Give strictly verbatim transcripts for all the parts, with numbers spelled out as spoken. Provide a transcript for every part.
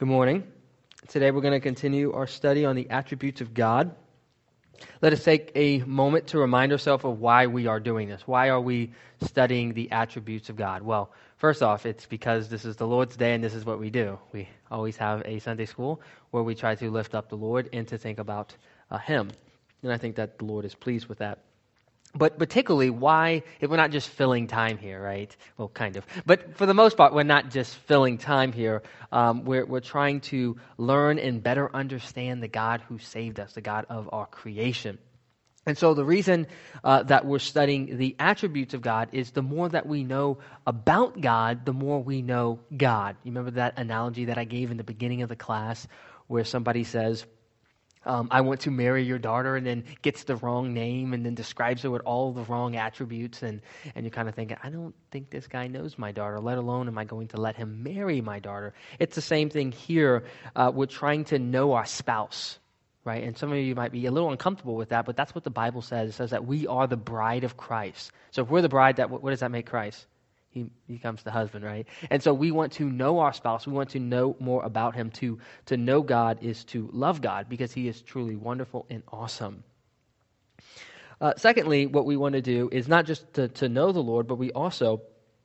Good morning. Today we're going to continue our study on the attributes of God. Let us take a moment to remind ourselves of why we are doing this. Why are we studying the attributes of God? Well, first off, it's because this is the Lord's Day and this is what we do. We always have a Sunday school where we try to lift up the Lord and to think about uh, Him. And I think that the Lord is pleased with that. But particularly, why, if we're not just filling time here, right? Well, kind of. But for the most part, we're not just filling time here. Um, we're, we're trying to learn and better understand the God who saved us, the God of our creation. And so the reason uh, that we're studying the attributes of God is the more that we know about God, the more we know God. You remember that analogy that I gave in the beginning of the class where somebody says, Um, I want to marry your daughter, and then gets the wrong name and then describes her with all the wrong attributes. And, and you're kind of thinking, I don't think this guy knows my daughter, let alone am I going to let him marry my daughter. It's the same thing here. Uh, we're trying to know our spouse, right? And some of you might be a little uncomfortable with that, but that's what the Bible says. It says that we are the bride of Christ. So if we're the bride, that what does that make Christ? He becomes the husband, right? And so we want to know our spouse. We want to know more about him. To, to know God is to love God because he is truly wonderful and awesome. Uh, secondly, what we want to do is not just to, to know the Lord, but we also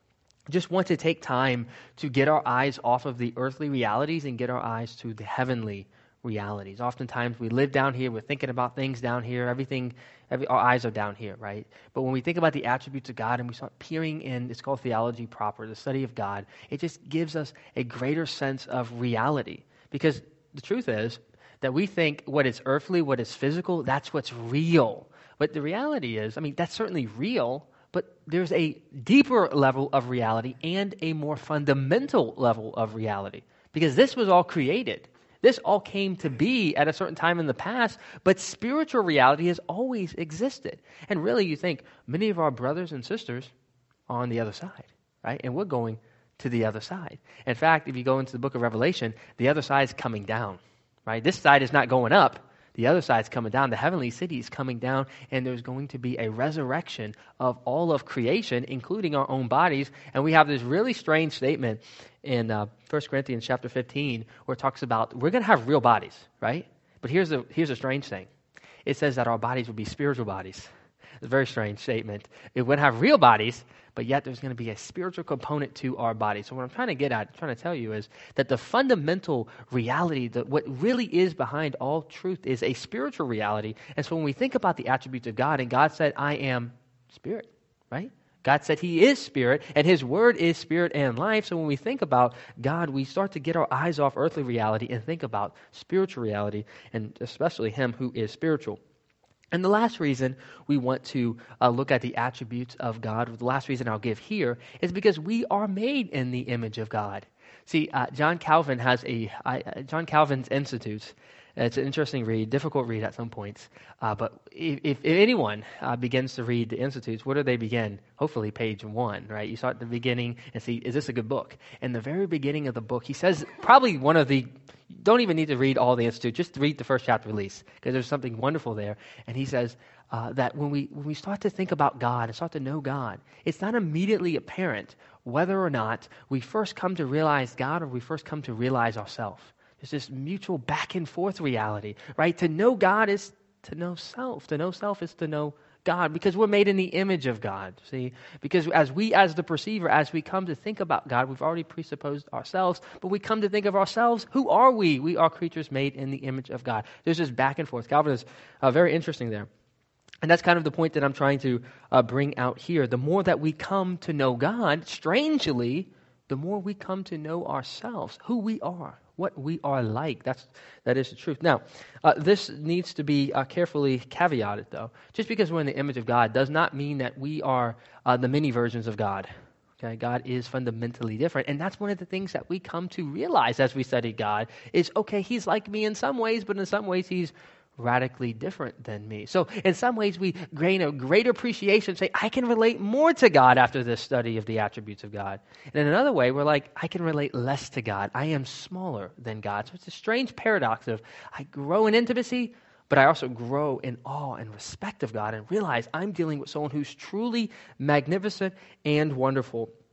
just want to take time to get our eyes off of the earthly realities and get our eyes to the heavenly realities. Oftentimes we live down here, we're thinking about things down here, everything, every, our eyes are down here, right? But when we think about the attributes of God and we start peering in, it's called theology proper, the study of God, it just gives us a greater sense of reality. Because the truth is that we think what is earthly, what is physical, that's what's real. But the reality is, I mean, that's certainly real, but there's a deeper level of reality and a more fundamental level of reality. Because this was all created. This all came to be at a certain time in the past, but spiritual reality has always existed. And really, you think many of our brothers and sisters are on the other side, right? And we're going to the other side. In fact, if you go into the book of Revelation, the other side is coming down, right? This side is not going up. The other side is coming down. The heavenly city is coming down, and there's going to be a resurrection of all of creation, including our own bodies. And we have this really strange statement in uh, First Corinthians chapter fifteen, where it talks about we're going to have real bodies, right? But here's a here's a strange thing. It says that our bodies will be spiritual bodies. It's a very strange statement. We're going to have real bodies, but yet there's going to be a spiritual component to our body. So what I'm trying to get at, trying to tell you is that the fundamental reality, that what really is behind all truth is a spiritual reality. And so when we think about the attributes of God, and God said, I am spirit, right? God said he is spirit, and his word is spirit and life. So when we think about God, we start to get our eyes off earthly reality and think about spiritual reality, and especially him who is spiritual. And the last reason we want to uh, look at the attributes of God, or the last reason I'll give here, is because we are made in the image of God. See, uh, John Calvin has a, uh, John Calvin's Institutes. It's an interesting read, difficult read at some points. Uh, but if, if anyone uh, begins to read the Institutes, where do they begin? Hopefully page one, right? You start at the beginning and see, is this a good book? In the very beginning of the book, he says probably one of the, don't even need to read all the Institute, just read the first chapter at least, because there's something wonderful there. And he says uh, that when we when we start to think about God and start to know God, it's not immediately apparent whether or not we first come to realize God or we first come to realize ourselves. There's this mutual back and forth reality, right? To know God is to know self. To know self is to know God, because we're made in the image of God, see? Because as we, as the perceiver, as we come to think about God, we've already presupposed ourselves, but we come to think of ourselves, who are we? We are creatures made in the image of God. There's this back and forth. Calvin is uh, very interesting there. And that's kind of the point that I'm trying to uh, bring out here. The more that we come to know God, strangely, the more we come to know ourselves, who we are, what we are like. That's, that is the truth. Now, uh, this needs to be uh, carefully caveated, though. Just because we're in the image of God does not mean that we are uh, the many versions of God. Okay, God is fundamentally different. And that's one of the things that we come to realize as we study God is, okay, he's like me in some ways, but in some ways he's radically different than me. So in some ways we gain a great appreciation, say, I can relate more to God after this study of the attributes of God. And in another way, we're like, I can relate less to God. I am smaller than God. So it's a strange paradox of I grow in intimacy, but I also grow in awe and respect of God and realize I'm dealing with someone who's truly magnificent and wonderful.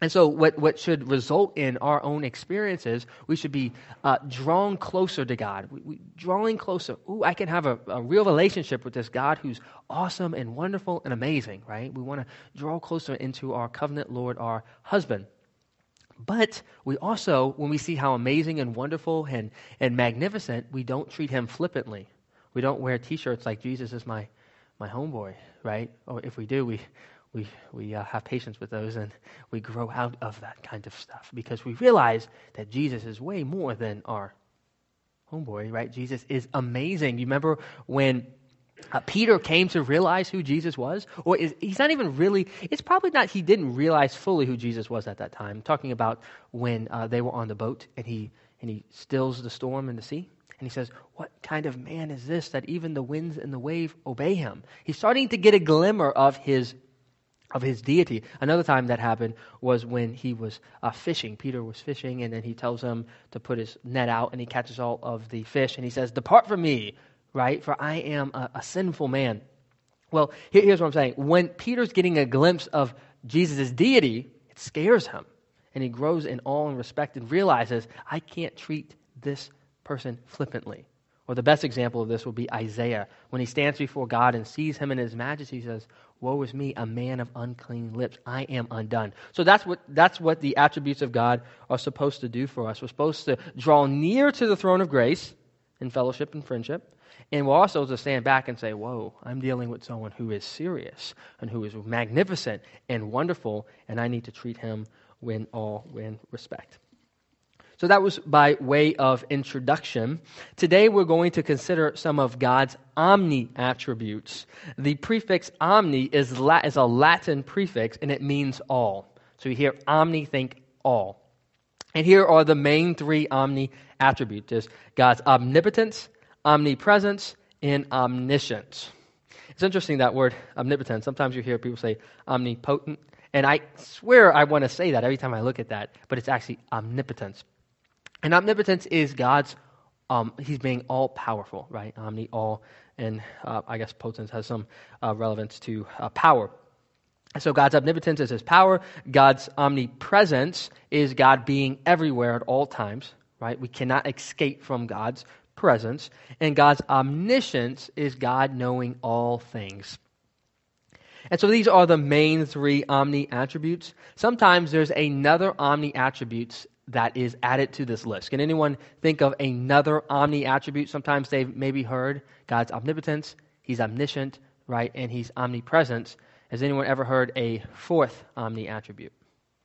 And so what, what should result in our own experiences, we should be uh, drawn closer to God. We, we, drawing closer. Ooh, I can have a, a real relationship with this God who's awesome and wonderful and amazing, right? We want to draw closer into our covenant Lord, our husband. But we also, when we see how amazing and wonderful and, and magnificent, we don't treat him flippantly. We don't wear T-shirts like Jesus is my, my homeboy, right? Or if we do, we... We we uh, have patience with those, and we grow out of that kind of stuff because we realize that Jesus is way more than our homeboy, right? Jesus is amazing. You remember when uh, Peter came to realize who Jesus was? Or is, he's not even really, it's probably not, he didn't realize fully who Jesus was at that time. I'm talking about when uh, they were on the boat, and he and he stills the storm in the sea. And he says, what kind of man is this that even the winds and the wave obey him? He's starting to get a glimmer of his of his deity. Another time that happened was when he was uh, fishing. Peter was fishing, and then he tells him to put his net out, and he catches all of the fish, and he says, depart from me, right? For I am a, a sinful man. Well, here, here's what I'm saying. When Peter's getting a glimpse of Jesus' deity, it scares him, and he grows in awe and respect and realizes, I can't treat this person flippantly. Or the best example of this will be Isaiah. When he stands before God and sees him in his majesty, he says, woe is me, a man of unclean lips. I am undone. So that's what that's what the attributes of God are supposed to do for us. We're supposed to draw near to the throne of grace in fellowship and friendship. And we're also to stand back and say, whoa, I'm dealing with someone who is serious and who is magnificent and wonderful, and I need to treat him with all with respect. So that was by way of introduction. Today we're going to consider some of God's omni attributes. The prefix omni is, La- is a Latin prefix, and it means all. So you hear omni, think all. And here are the main three omni attributes. There's God's omnipotence, omnipresence, and omniscience. It's interesting, that word omnipotence. Sometimes you hear people say omnipotent, and I swear I want to say that every time I look at that, but it's actually omnipotence. And omnipotence is God's, um, he's being all-powerful, right? Omni, all, and uh, I guess potence has some uh, relevance to uh, power. So God's omnipotence is his power. God's omnipresence is God being everywhere at all times, right? We cannot escape from God's presence. And God's omniscience is God knowing all things. And so these are the main three omni attributes. Sometimes there's another omni attributes that is added to this list. Can anyone think of another omni attribute? Sometimes they've maybe heard God's omnipotence, he's omniscient, right? And he's omnipresent. Has anyone ever heard a fourth omni attribute?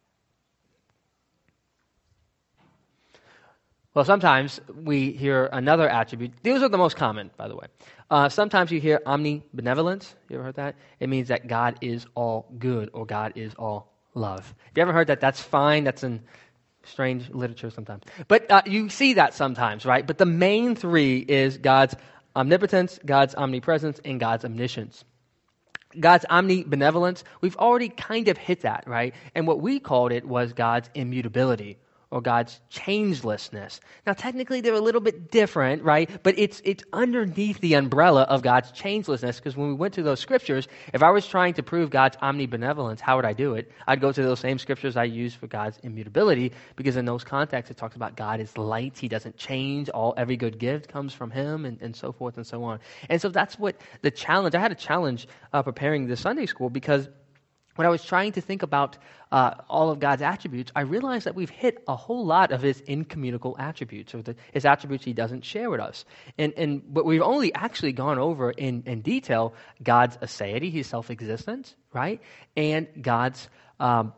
Well, sometimes we hear another attribute. These are the most common, by the way. Uh, sometimes you hear omnibenevolence. You ever heard that? It means that God is all good, or God is all love. If you ever heard that, that's fine. That's in strange literature sometimes. But uh, you see that sometimes, right? But the main three is God's omnipotence, God's omnipresence, and God's omniscience. God's omnibenevolence, we've already kind of hit that, right? And what we called it was God's immutability, or God's changelessness. Now, technically, they're a little bit different, right? But it's it's underneath the umbrella of God's changelessness, because when we went to those scriptures, if I was trying to prove God's omnibenevolence, how would I do it? I'd go to those same scriptures I used for God's immutability, because in those contexts, it talks about God is light. He doesn't change. All every good gift comes from him, and, and so forth and so on. And so that's what the challenge, I had a challenge uh, preparing this Sunday school, because when I was trying to think about uh, all of God's attributes, I realized that we've hit a whole lot of his incommunicable attributes, or the, his attributes he doesn't share with us. And and but we've only actually gone over in, in detail God's aseity, his self-existence, right? And God's, um,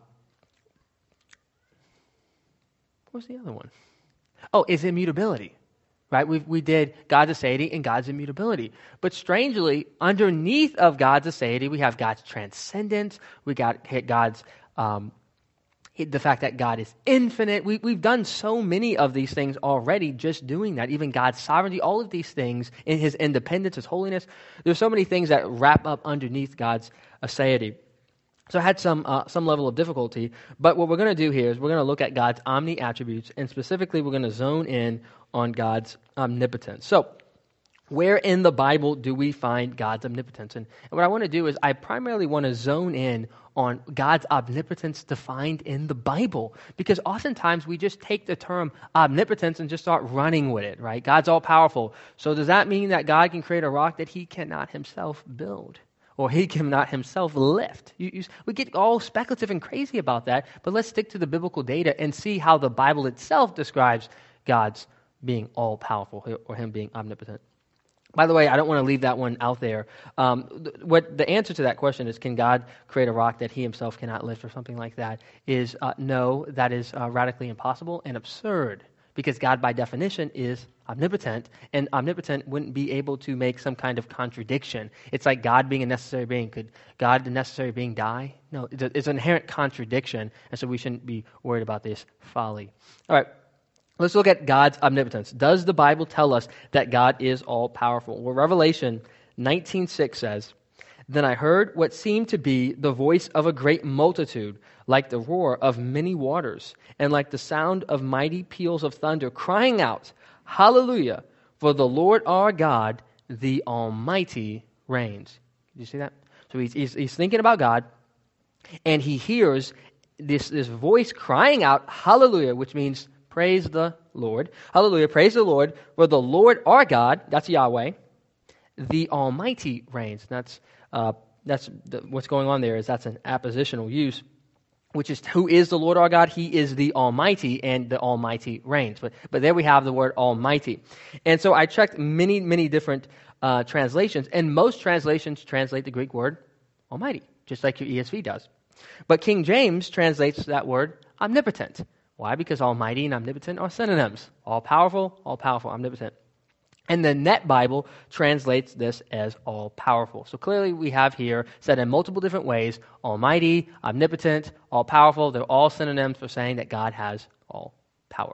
what was the other one? Oh, his immutability. Right, we we did God's aseity and God's immutability. But strangely, underneath of God's aseity, we have God's transcendence. We got God's, um, the fact that God is infinite. We, we've done so many of these things already just doing that. Even God's sovereignty, all of these things, in his independence, his holiness. There's so many things that wrap up underneath God's aseity. So I had some uh, some level of difficulty, but what we're going to do here is we're going to look at God's omni attributes, and specifically we're going to zone in on God's omnipotence. So Where in the Bible do we find God's omnipotence? And, and what I want to do is I primarily want to zone in on God's omnipotence defined in the Bible, because oftentimes we just take the term omnipotence and just start running with it, right? God's all-powerful. So does that mean that God can create a rock that he cannot himself build? Or he cannot himself lift? You, you, we get all speculative and crazy about that, but let's stick to the biblical data and see how the Bible itself describes God's being all-powerful or him being omnipotent. By the way, I don't want to leave that one out there. Um, th- what the answer to that question is, can God create a rock that he himself cannot lift or something like that, is uh, no, that is uh, radically impossible and absurd, because God by definition is omnipotent, and omnipotent wouldn't be able to make some kind of contradiction. It's like God being a necessary being. Could God, the necessary being, die? No, it's, a, it's an inherent contradiction, and so we shouldn't be worried about this folly. All right. Let's look at God's omnipotence. Does the Bible tell us that God is all-powerful? Well, Revelation nineteen six says, "Then I heard what seemed to be the voice of a great multitude, like the roar of many waters, and like the sound of mighty peals of thunder, crying out, 'Hallelujah, for the Lord our God, the Almighty, reigns.'" Did you see that? So he's, he's, he's thinking about God, and he hears this, this voice crying out, "Hallelujah," which means praise the Lord. Hallelujah, praise the Lord, for the Lord our God, that's Yahweh, the Almighty reigns. That's uh, that's the, what's going on there is that's an appositional use, which is who is the Lord our God? He is the Almighty, and the Almighty reigns. But but there we have the word Almighty. And so I checked many, many different uh, translations, and most translations translate the Greek word Almighty, just like your E S V does. But King James translates that word omnipotent. Why? Because almighty and omnipotent are synonyms. All-powerful, all-powerful, omnipotent. And the Net Bible translates this as all-powerful. So clearly we have here, said in multiple different ways, almighty, omnipotent, all-powerful. They're all synonyms for saying that God has all power.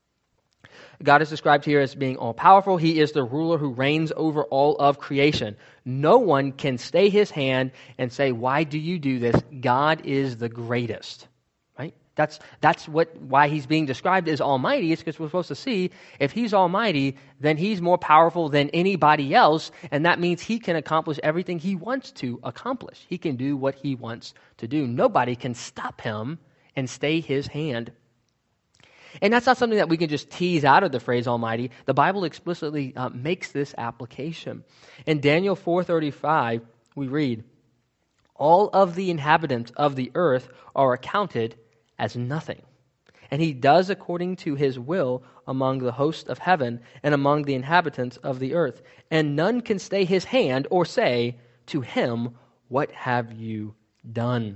God is described here as being all-powerful. He is the ruler who reigns over all of creation. No one can stay his hand and say, "Why do you do this?" God is the greatest. That's that's what why he's being described as almighty. It's because we're supposed to see if he's almighty, then he's more powerful than anybody else, and that means he can accomplish everything he wants to accomplish. He can do what he wants to do. Nobody can stop him and stay his hand. And that's not something that we can just tease out of the phrase almighty. The Bible explicitly uh, makes this application. In Daniel four thirty-five, we read, "All of the inhabitants of the earth are accounted as nothing. And he does according to his will among the hosts of heaven and among the inhabitants of the earth. And none can stay his hand or say to him, 'What have you done?'"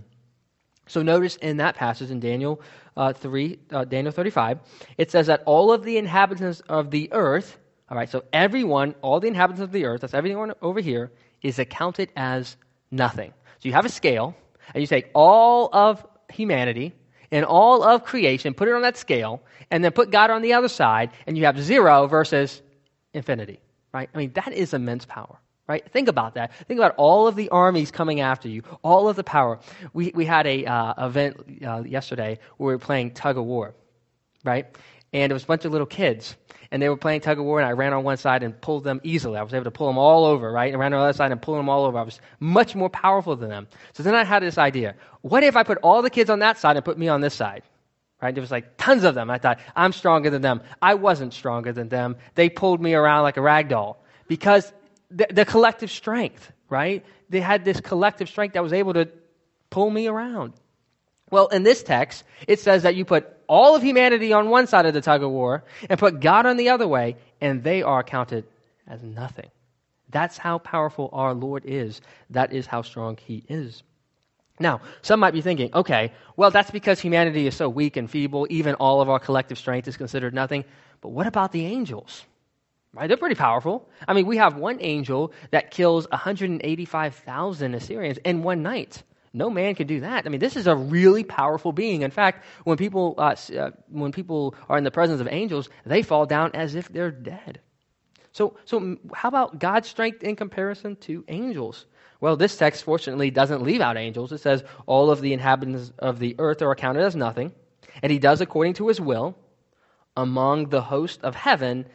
So notice in that passage in Daniel uh, three, uh, Daniel thirty-five, it says that all of the inhabitants of the earth, all right, so everyone, all the inhabitants of the earth, that's everyone over here, is accounted as nothing. So you have a scale, and you take all of humanity and all of creation, put it on that scale, and then put God on the other side, and you have zero versus infinity, right? I mean, that is immense power, right? Think about that. Think about all of the armies coming after you, all of the power. We we had a uh, event uh, yesterday where we were playing tug of war, right? And it was a bunch of little kids, and they were playing tug of war, and I ran on one side and pulled them easily. I was able to pull them all over, right? And I ran on the other side and pulled them all over. I was much more powerful than them. So then I had this idea. What if I put all the kids on that side and put me on this side? Right? There was like tons of them. I thought, I'm stronger than them. I wasn't stronger than them. They pulled me around like a rag doll because the, the collective strength, right? They had this collective strength that was able to pull me around. Well, in this text, it says that you put all of humanity on one side of the tug of war and put God on the other way, and they are counted as nothing. That's how powerful our Lord is. That is how strong he is. Now, some might be thinking, okay, well, that's because humanity is so weak and feeble, even all of our collective strength is considered nothing. But what about the angels? Right? They're pretty powerful. I mean, we have one angel that kills one hundred eighty-five thousand Assyrians in one night. No man can do that. I mean, this is a really powerful being. In fact, when people uh, uh, when people are in the presence of angels, they fall down as if they're dead. So, so how about God's strength in comparison to angels? Well, this text, fortunately, doesn't leave out angels. It says, all of the inhabitants of the earth are accounted as nothing, and he does according to his will among the host of heaven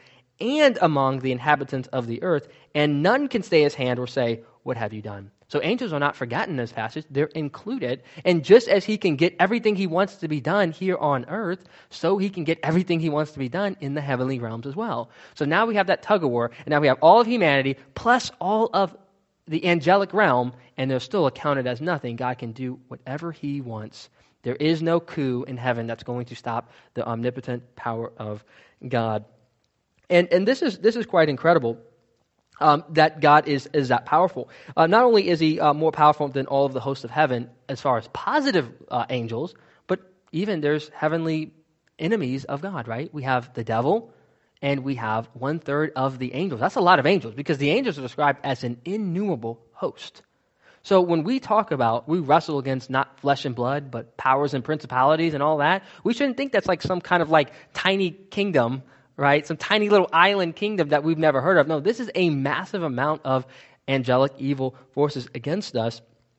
and among the inhabitants of the earth, and none can stay his hand or say, what have you done? So angels are not forgotten in this passage. They're included. And just as he can get everything he wants to be done here on earth, so he can get everything he wants to be done in the heavenly realms as well. So now we have that tug of war, and now we have all of humanity plus all of the angelic realm, and they're still accounted as nothing. God can do whatever he wants. There is no coup in heaven that's going to stop the omnipotent power of God. And and this is this is quite incredible. Um, that God is, is that powerful. Uh, not only is he uh, more powerful than all of the hosts of heaven as far as positive uh, angels, but even there's heavenly enemies of God, right? We have the devil, and we have one-third of the angels. That's a lot of angels, because the angels are described as an innumerable host. So when we talk about, we wrestle against not flesh and blood, but powers and principalities and all that, we shouldn't think that's like some kind of like tiny kingdom, right? Some tiny little island kingdom that we've never heard of. No, this is a massive amount of angelic evil forces against us.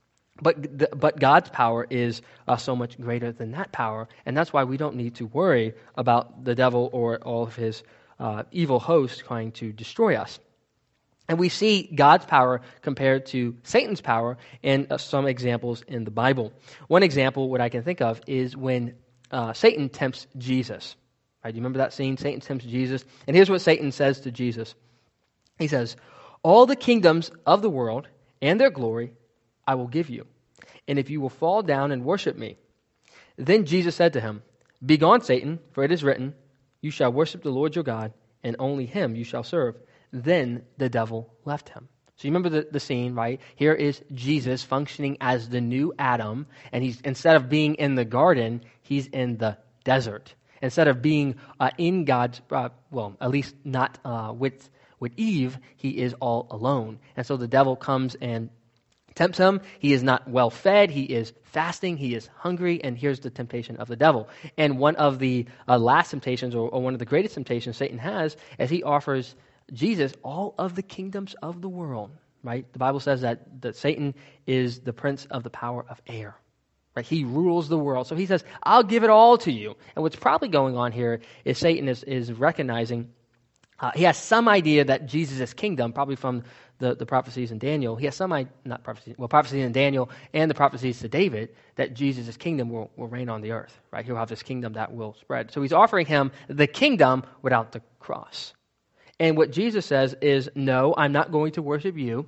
But the, but God's power is uh, so much greater than that power. And that's why we don't need to worry about the devil or all of his uh, evil hosts trying to destroy us. And we see God's power compared to Satan's power in uh, some examples in the Bible. One example, what I can think of, is when uh, Satan tempts Jesus. Right, do you remember that scene? Satan tempts Jesus. And here's what Satan says to Jesus. He says, all the kingdoms of the world and their glory I will give you. And if you will fall down and worship me. Then Jesus said to him, begone, Satan, for it is written, you shall worship the Lord your God, and only him you shall serve. Then the devil left him. So you remember the, the scene, right? Here is Jesus functioning as the new Adam. And he's instead of being in the garden, he's in the desert. Instead of being uh, in God's, uh, well, at least not uh, with with Eve, he is all alone. And so the devil comes and tempts him. He is not well fed. He is fasting. He is hungry. And here's the temptation of the devil. And one of the uh, last temptations, or, or one of the greatest temptations Satan has, is he offers Jesus all of the kingdoms of the world. Right? The Bible says that, that Satan is the prince of the power of air. Right? He rules the world. So he says, I'll give it all to you. And what's probably going on here is Satan is, is recognizing, uh, he has some idea that Jesus' kingdom, probably from the, the prophecies in Daniel, he has some, not prophecies, well, prophecies in Daniel and the prophecies to David, that Jesus' kingdom will, will reign on the earth. Right? He'll have this kingdom that will spread. So he's offering him the kingdom without the cross. And what Jesus says is, no, I'm not going to worship you.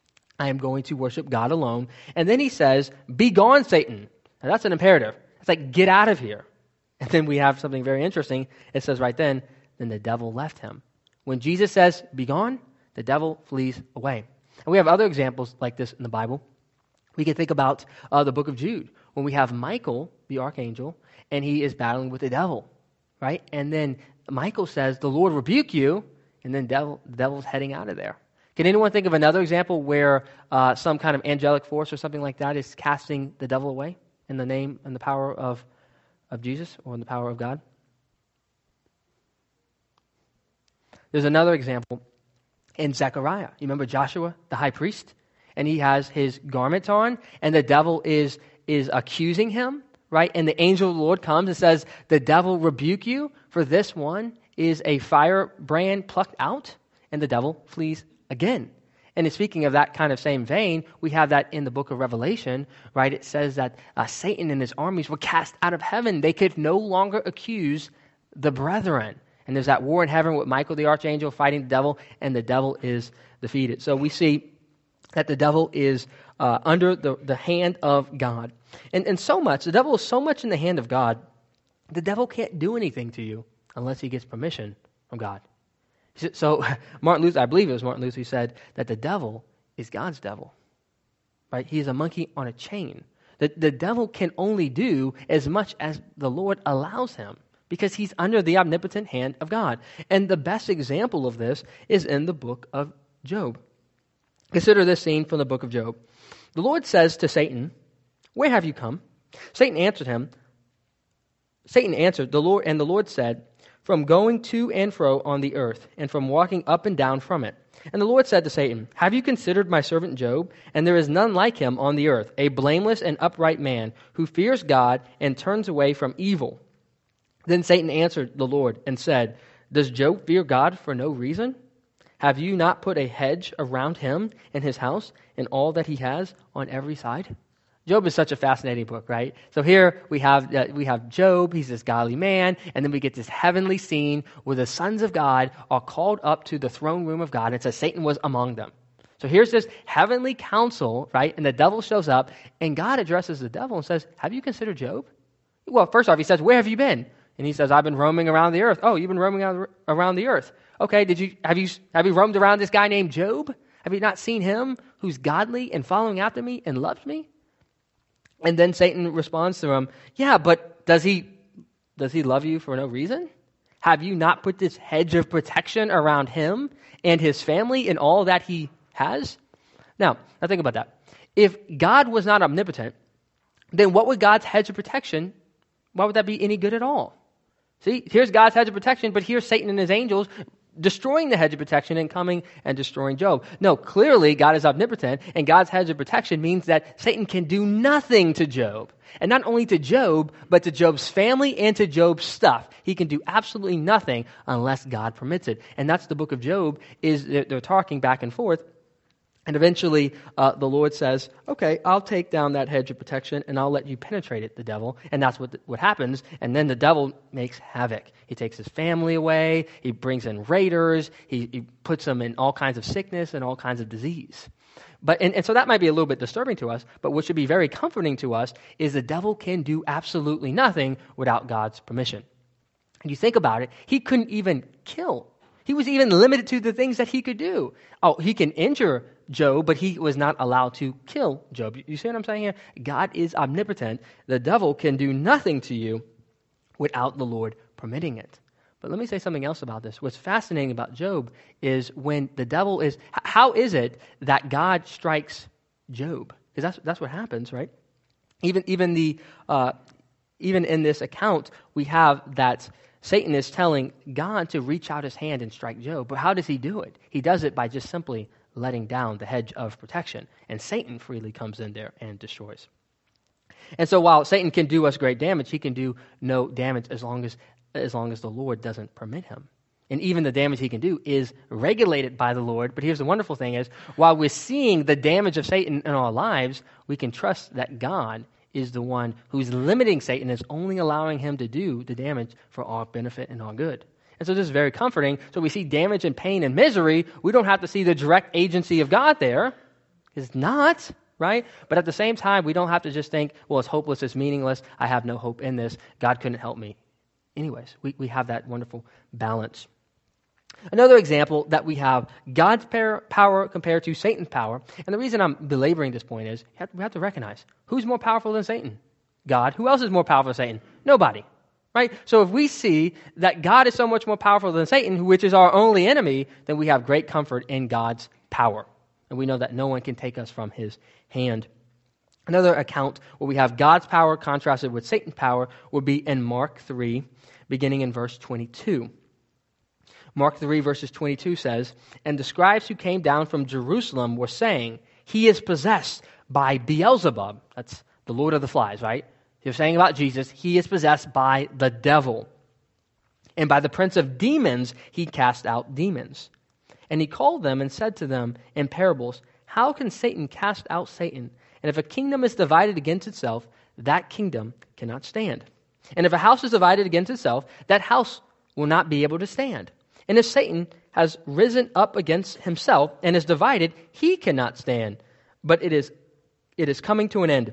I am going to worship God alone. And then he says, be gone, Satan. Now that's an imperative. It's like, get out of here. And then we have something very interesting. It says right then, then the devil left him. When Jesus says, be gone, the devil flees away. And we have other examples like this in the Bible. We can think about uh, the book of Jude, when we have Michael, the archangel, and he is battling with the devil, right? And then Michael says, the Lord rebuke you, and then devil, the devil's heading out of there. Can anyone think of another example where uh, some kind of angelic force or something like that is casting the devil away in the name and the power of, of Jesus, or in the power of God? There's another example in Zechariah. You remember Joshua, the high priest? And he has his garment on, and the devil is, is accusing him, right? And the angel of the Lord comes and says, the devil rebuke you, for this one is a firebrand plucked out, and the devil flees again. And in speaking of that kind of same vein, we have that in the book of Revelation, right? It says that uh, Satan and his armies were cast out of heaven. They could no longer accuse the brethren. And there's that war in heaven with Michael the archangel fighting the devil, and the devil is defeated. So we see that the devil is uh, under the, the hand of God. And, and so much, the devil is so much in the hand of God, the devil can't do anything to you unless he gets permission from God. So Martin Luther, I believe it was Martin Luther who said that the devil is God's devil. Right? He is a monkey on a chain. The, the devil can only do as much as the Lord allows him, because he's under the omnipotent hand of God. And the best example of this is in the book of Job. Consider this scene from the book of Job. The Lord says to Satan, where have you come? Satan answered him, Satan answered, the Lord, and the Lord said, from going to and fro on the earth, and from walking up and down from it. And the Lord said to Satan, have you considered my servant Job? And there is none like him on the earth, a blameless and upright man, who fears God and turns away from evil. Then Satan answered the Lord and said, Does Job fear God for no reason? Have you not put a hedge around him and his house and all that he has on every side? Job is such a fascinating book, right? So here we have uh, we have Job, he's this godly man, and then we get this heavenly scene where the sons of God are called up to the throne room of God, and it says Satan was among them. So here's this heavenly council, right? And the devil shows up, and God addresses the devil and says, have you considered Job? Well, first off, he says, where have you been? And he says, I've been roaming around the earth. Oh, you've been roaming around the earth. Okay, did you have you have you roamed around this guy named Job? Have you not seen him who's godly and following after me and loves me? And then Satan responds to him, yeah, but does he does he love you for no reason? Have you not put this hedge of protection around him and his family and all that he has? Now, now think about that. If God was not omnipotent, then what would God's hedge of protection, why would that be any good at all? See, here's God's hedge of protection, but here's Satan and his angels destroying the hedge of protection and coming and destroying Job. No, clearly God is omnipotent, and God's hedge of protection means that Satan can do nothing to Job. And not only to Job, but to Job's family and to Job's stuff. He can do absolutely nothing unless God permits it. And that's the book of Job, is they're talking back and forth. And eventually, uh, the Lord says, okay, I'll take down that hedge of protection and I'll let you penetrate it, the devil. And that's what what happens. And then the devil makes havoc. He takes his family away. He brings in raiders. He, he puts them in all kinds of sickness and all kinds of disease. But and, and so that might be a little bit disturbing to us, but what should be very comforting to us is the devil can do absolutely nothing without God's permission. And you think about it, he couldn't even kill. He was even limited to the things that he could do. Oh, he can injure Job, but he was not allowed to kill Job. You see what I'm saying here? God is omnipotent. The devil can do nothing to you without the Lord permitting it. But let me say something else about this. What's fascinating about Job is when the devil is, how is it that God strikes Job? Because that's that's what happens, right? Even even the uh, even in this account, we have that Satan is telling God to reach out his hand and strike Job. But how does he do it? He does it by just simply letting down the hedge of protection. And Satan freely comes in there and destroys. And so while Satan can do us great damage, he can do no damage as long as as long as the Lord doesn't permit him. And even the damage he can do is regulated by the Lord. But here's the wonderful thing is, while we're seeing the damage of Satan in our lives, we can trust that God is the one who's limiting Satan, is only allowing him to do the damage for our benefit and our good. And so this is very comforting. So we see damage and pain and misery. We don't have to see the direct agency of God there. It's not, right? But at the same time, we don't have to just think, well, it's hopeless, it's meaningless, I have no hope in this, God couldn't help me. Anyways, we, we have that wonderful balance. Another example that we have God's power compared to Satan's power. And the reason I'm belaboring this point is we have, we have to recognize who's more powerful than Satan? God. Who else is more powerful than Satan? Nobody. Right? So if we see that God is so much more powerful than Satan, which is our only enemy, then we have great comfort in God's power. And we know that no one can take us from his hand. Another account where we have God's power contrasted with Satan's power would be in Mark three, beginning in verse twenty-two. Mark three, verses twenty-two says, and the scribes who came down from Jerusalem were saying, he is possessed by Beelzebub. That's the Lord of the Flies, right? You're saying about Jesus, he is possessed by the devil. And by the prince of demons, he cast out demons. And he called them and said to them in parables, how can Satan cast out Satan? And if a kingdom is divided against itself, that kingdom cannot stand. And if a house is divided against itself, that house will not be able to stand. And if Satan has risen up against himself and is divided, he cannot stand. But it is it is coming to an end.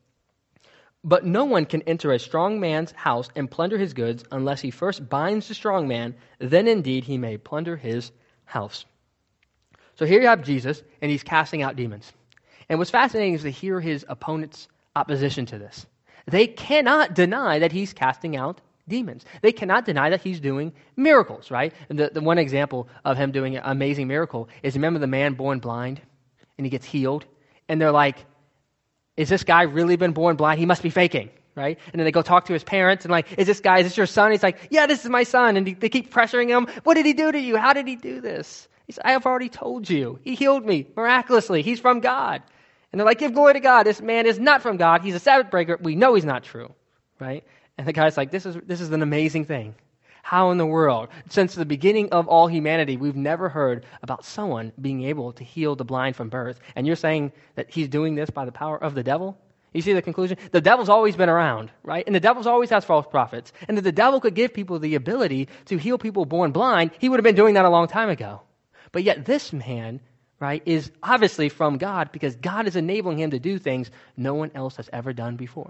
But no one can enter a strong man's house and plunder his goods unless he first binds the strong man. Then indeed he may plunder his house. So here you have Jesus, and he's casting out demons. And what's fascinating is to hear his opponent's opposition to this. They cannot deny that he's casting out demons. They cannot deny that he's doing miracles, right? And the, the one example of him doing an amazing miracle is, remember the man born blind, and he gets healed, and they're like, is this guy really been born blind? He must be faking, right? And then they go talk to his parents and like, is this guy, is this your son? He's like, yeah, this is my son. And they keep pressuring him. What did he do to you? How did he do this? He said, I have already told you. He healed me miraculously. He's from God. And they're like, give glory to God. This man is not from God. He's a Sabbath breaker. We know he's not true, right? And the guy's like, this is this is an amazing thing. How in the world, since the beginning of all humanity, we've never heard about someone being able to heal the blind from birth? And you're saying that he's doing this by the power of the devil? You see the conclusion? The devil's always been around, right? And the devil's always has false prophets. And if the devil could give people the ability to heal people born blind, he would have been doing that a long time ago. But yet this man, right, is obviously from God because God is enabling him to do things no one else has ever done before.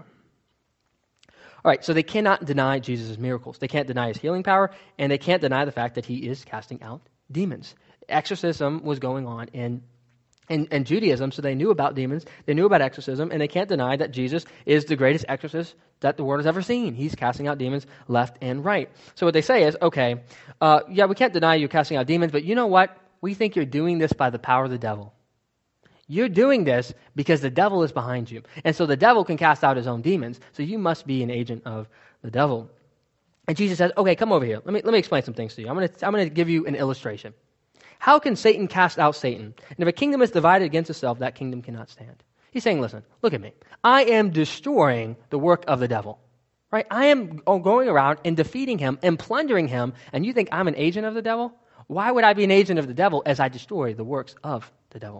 All right, so they cannot deny Jesus' miracles. They can't deny his healing power, and they can't deny the fact that he is casting out demons. Exorcism was going on in And, and Judaism, so they knew about demons, they knew about exorcism, and they can't deny that Jesus is the greatest exorcist that the world has ever seen. He's casting out demons left and right. So what they say is, okay, uh, yeah, we can't deny you're casting out demons, but you know what? We think you're doing this by the power of the devil. You're doing this because the devil is behind you. And so the devil can cast out his own demons, so you must be an agent of the devil. And Jesus says, okay, come over here. Let me, let me explain some things to you. I'm going to I'm going to give you an illustration. How can Satan cast out Satan? And if a kingdom is divided against itself, that kingdom cannot stand. He's saying, listen, look at me. I am destroying the work of the devil. Right? I am going around and defeating him and plundering him, and you think I'm an agent of the devil? Why would I be an agent of the devil as I destroy the works of the devil?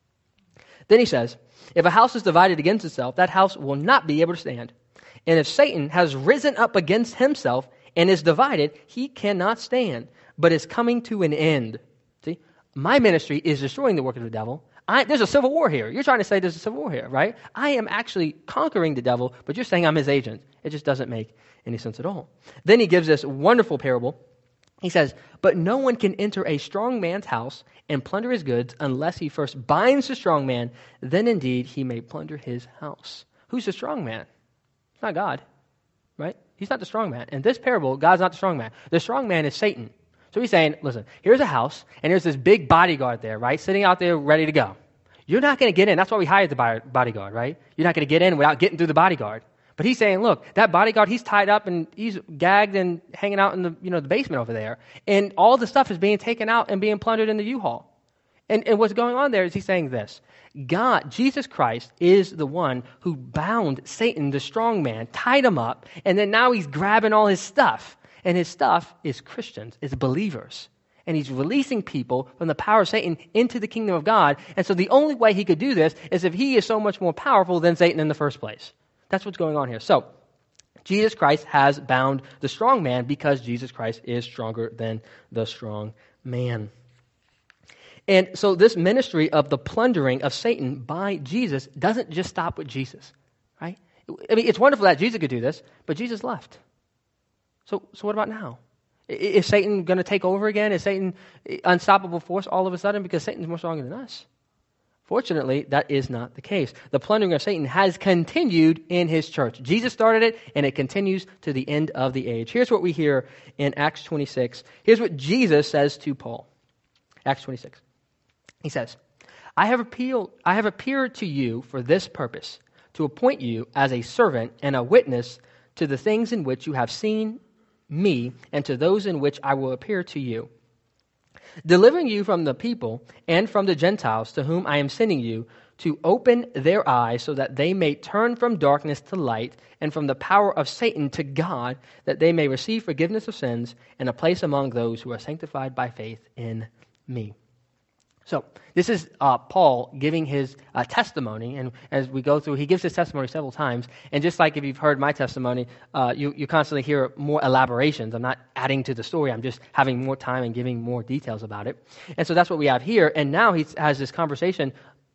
Then he says, if a house is divided against itself, that house will not be able to stand. And if Satan has risen up against himself and is divided, he cannot stand, but is coming to an end. See, my ministry is destroying the work of the devil. I, there's a civil war here. You're trying to say there's a civil war here, right? I am actually conquering the devil, but you're saying I'm his agent. It just doesn't make any sense at all. Then he gives this wonderful parable. He says, but no one can enter a strong man's house and plunder his goods unless he first binds the strong man. Then indeed he may plunder his house. Who's the strong man? It's not God, right? He's not the strong man. In this parable, God's not the strong man. The strong man is Satan. So he's saying, listen, here's a house, and there's this big bodyguard there, right, sitting out there ready to go. You're not going to get in. That's why we hired the bodyguard, right? You're not going to get in without getting through the bodyguard. But he's saying, look, that bodyguard, he's tied up and he's gagged and hanging out in the, you know, the basement over there. And all the stuff is being taken out and being plundered in the U-Haul. And, and what's going on there is he's saying this. God, Jesus Christ, is the one who bound Satan, the strong man, tied him up, and then now he's grabbing all his stuff. And his stuff is Christians, is believers. And he's releasing people from the power of Satan into the kingdom of God. And so the only way he could do this is if he is so much more powerful than Satan in the first place. That's what's going on here. So Jesus Christ has bound the strong man because Jesus Christ is stronger than the strong man. And so this ministry of the plundering of Satan by Jesus doesn't just stop with Jesus, right? I mean, it's wonderful that Jesus could do this, but Jesus left. So, so what about now? Is Satan going to take over again? Is Satan unstoppable force all of a sudden because Satan's more stronger than us? Fortunately, that is not the case. The plundering of Satan has continued in his church. Jesus started it, and it continues to the end of the age. Here's what we hear in Acts twenty-six. Here's what Jesus says to Paul. Acts twenty-six. He says, I have appealed, I have appeared to you for this purpose, to appoint you as a servant and a witness to the things in which you have seen me and to those in which I will appear to you, delivering you from the people and from the Gentiles to whom I am sending you, to open their eyes so that they may turn from darkness to light and from the power of Satan to God, that they may receive forgiveness of sins and a place among those who are sanctified by faith in me. So this is uh, Paul giving his uh, testimony, and as we go through, he gives his testimony several times, and just like if you've heard my testimony, uh, you, you constantly hear more elaborations. I'm not adding to the story, I'm just having more time and giving more details about it. And so that's what we have here, and now he has this conversation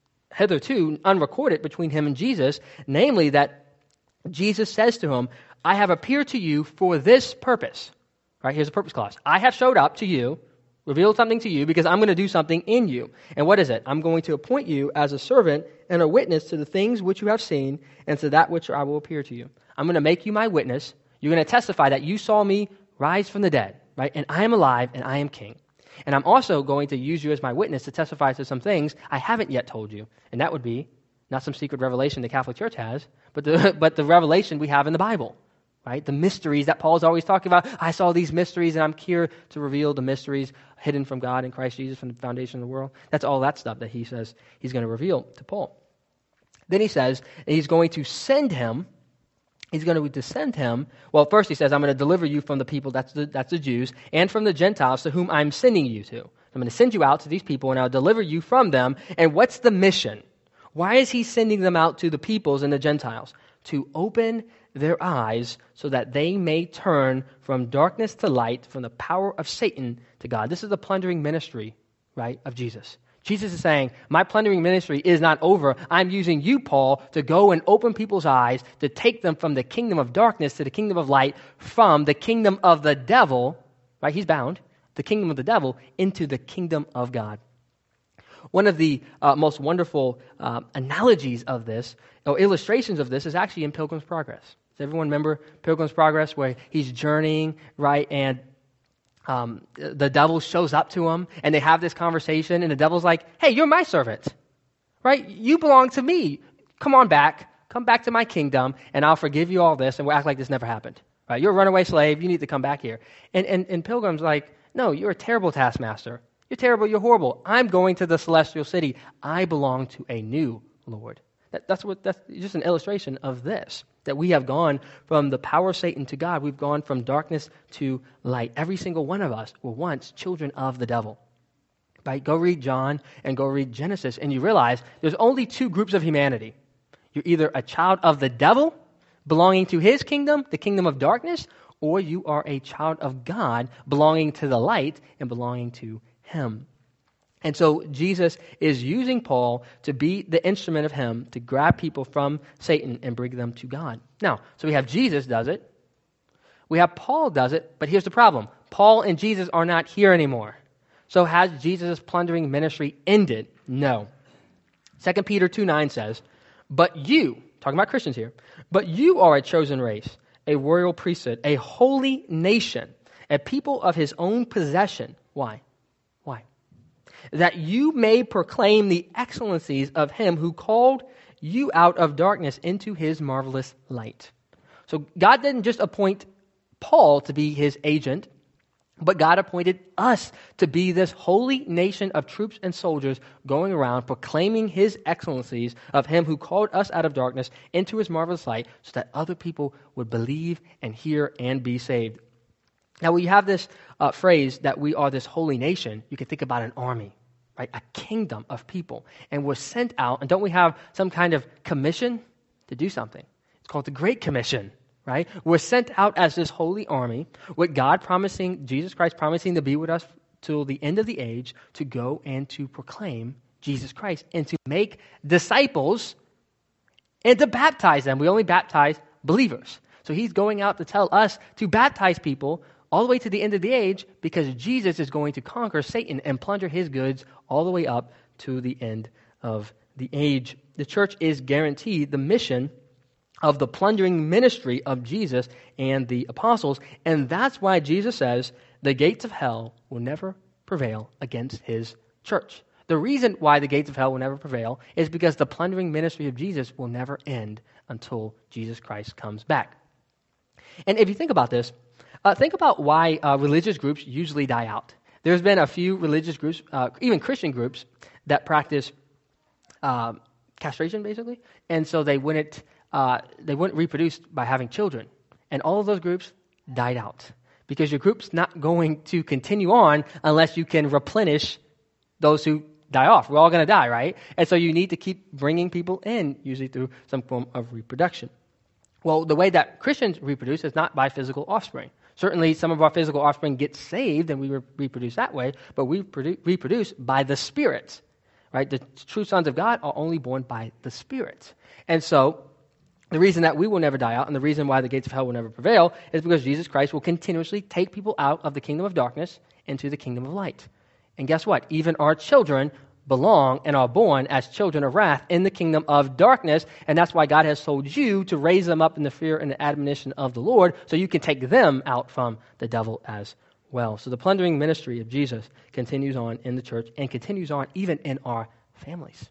hitherto unrecorded between him and Jesus, namely that Jesus says to him, I have appeared to you for this purpose. Right, here's a purpose clause. I have showed up to you, revealed something to you because I'm going to do something in you. And what is it? I'm going to appoint you as a servant and a witness to the things which you have seen and to that which I will appear to you. I'm going to make you my witness. You're going to testify that you saw me rise from the dead, right? And I am alive and I am king. And I'm also going to use you as my witness to testify to some things I haven't yet told you. And that would be not some secret revelation the Catholic Church has, but the, but the revelation we have in the Bible. Right? The mysteries that Paul's always talking about. I saw these mysteries and I'm here to reveal the mysteries hidden from God in Christ Jesus from the foundation of the world. That's all that stuff that he says he's going to reveal to Paul. Then he says he's going to send him he's going to send him. Well, first he says, I'm going to deliver you from the people, that's the, that's the Jews, and from the Gentiles to whom I'm sending you to. I'm going to send you out to these people, and I'll deliver you from them. And what's the mission? Why is he sending them out to the peoples and the Gentiles? To open their eyes so that they may turn from darkness to light, from the power of Satan to God. This is the plundering ministry, right, of Jesus. Jesus is saying, my plundering ministry is not over. I'm using you, Paul, to go and open people's eyes, to take them from the kingdom of darkness to the kingdom of light, from the kingdom of the devil, right, he's bound, the kingdom of the devil, into the kingdom of God. One of the uh, most wonderful uh, analogies of this, or illustrations of this, is actually in Pilgrim's Progress. Does everyone remember Pilgrim's Progress, where he's journeying, right, and um, the devil shows up to him, and they have this conversation, and the devil's like, hey, you're my servant, right? You belong to me. Come on back. Come back to my kingdom, and I'll forgive you all this, and we'll act like this never happened, right? You're a runaway slave. You need to come back here. And, and, and Pilgrim's like, no, you're a terrible taskmaster. You're terrible, you're horrible. I'm going to the celestial city. I belong to a new Lord. That, that's what. That's just an illustration of this, that we have gone from the power of Satan to God. We've gone from darkness to light. Every single one of us were once children of the devil. Right? Go read John and go read Genesis, and you realize there's only two groups of humanity. You're either a child of the devil, belonging to his kingdom, the kingdom of darkness, or you are a child of God, belonging to the light and belonging to him. And so Jesus is using Paul to be the instrument of him to grab people from Satan and bring them to God. Now, so we have Jesus does it. We have Paul does it, but here's the problem. Paul and Jesus are not here anymore. So has Jesus' plundering ministry ended? No. Second Peter two nine says, but you, talking about Christians here, but you are a chosen race, a royal priesthood, a holy nation, a people of his own possession. Why? Why? That you may proclaim the excellencies of him who called you out of darkness into his marvelous light. So God didn't just appoint Paul to be his agent, but God appointed us to be this holy nation of troops and soldiers going around proclaiming his excellencies of him who called us out of darkness into his marvelous light so that other people would believe and hear and be saved. Now, when you have this uh, phrase that we are this holy nation, you can think about an army, right? A kingdom of people. And we're sent out, and don't we have some kind of commission to do something? It's called the Great Commission, right? We're sent out as this holy army with God promising, Jesus Christ promising to be with us till the end of the age, to go and to proclaim Jesus Christ and to make disciples and to baptize them. We only baptize believers. So he's going out to tell us to baptize people all the way to the end of the age, because Jesus is going to conquer Satan and plunder his goods all the way up to the end of the age. The church is guaranteed the mission of the plundering ministry of Jesus and the apostles, and that's why Jesus says the gates of hell will never prevail against his church. The reason why the gates of hell will never prevail is because the plundering ministry of Jesus will never end until Jesus Christ comes back. And if you think about this, Uh, think about why uh, religious groups usually die out. There's been a few religious groups, uh, even Christian groups, that practice uh, castration, basically, and so they wouldn't uh, they wouldn't reproduce by having children. And all of those groups died out because your group's not going to continue on unless you can replenish those who die off. We're all going to die, right? And so you need to keep bringing people in, usually through some form of reproduction. Well, the way that Christians reproduce is not by physical offspring. Certainly, some of our physical offspring get saved and we re- reproduce that way, but we produ- reproduce by the Spirit, right? The true sons of God are only born by the Spirit. And so, the reason that we will never die out and the reason why the gates of hell will never prevail is because Jesus Christ will continuously take people out of the kingdom of darkness into the kingdom of light. And guess what? Even our children belong and are born as children of wrath in the kingdom of darkness, and that's why God has told you to raise them up in the fear and the admonition of the Lord so you can take them out from the devil as well. So the plundering ministry of Jesus continues on in the church and continues on even in our families.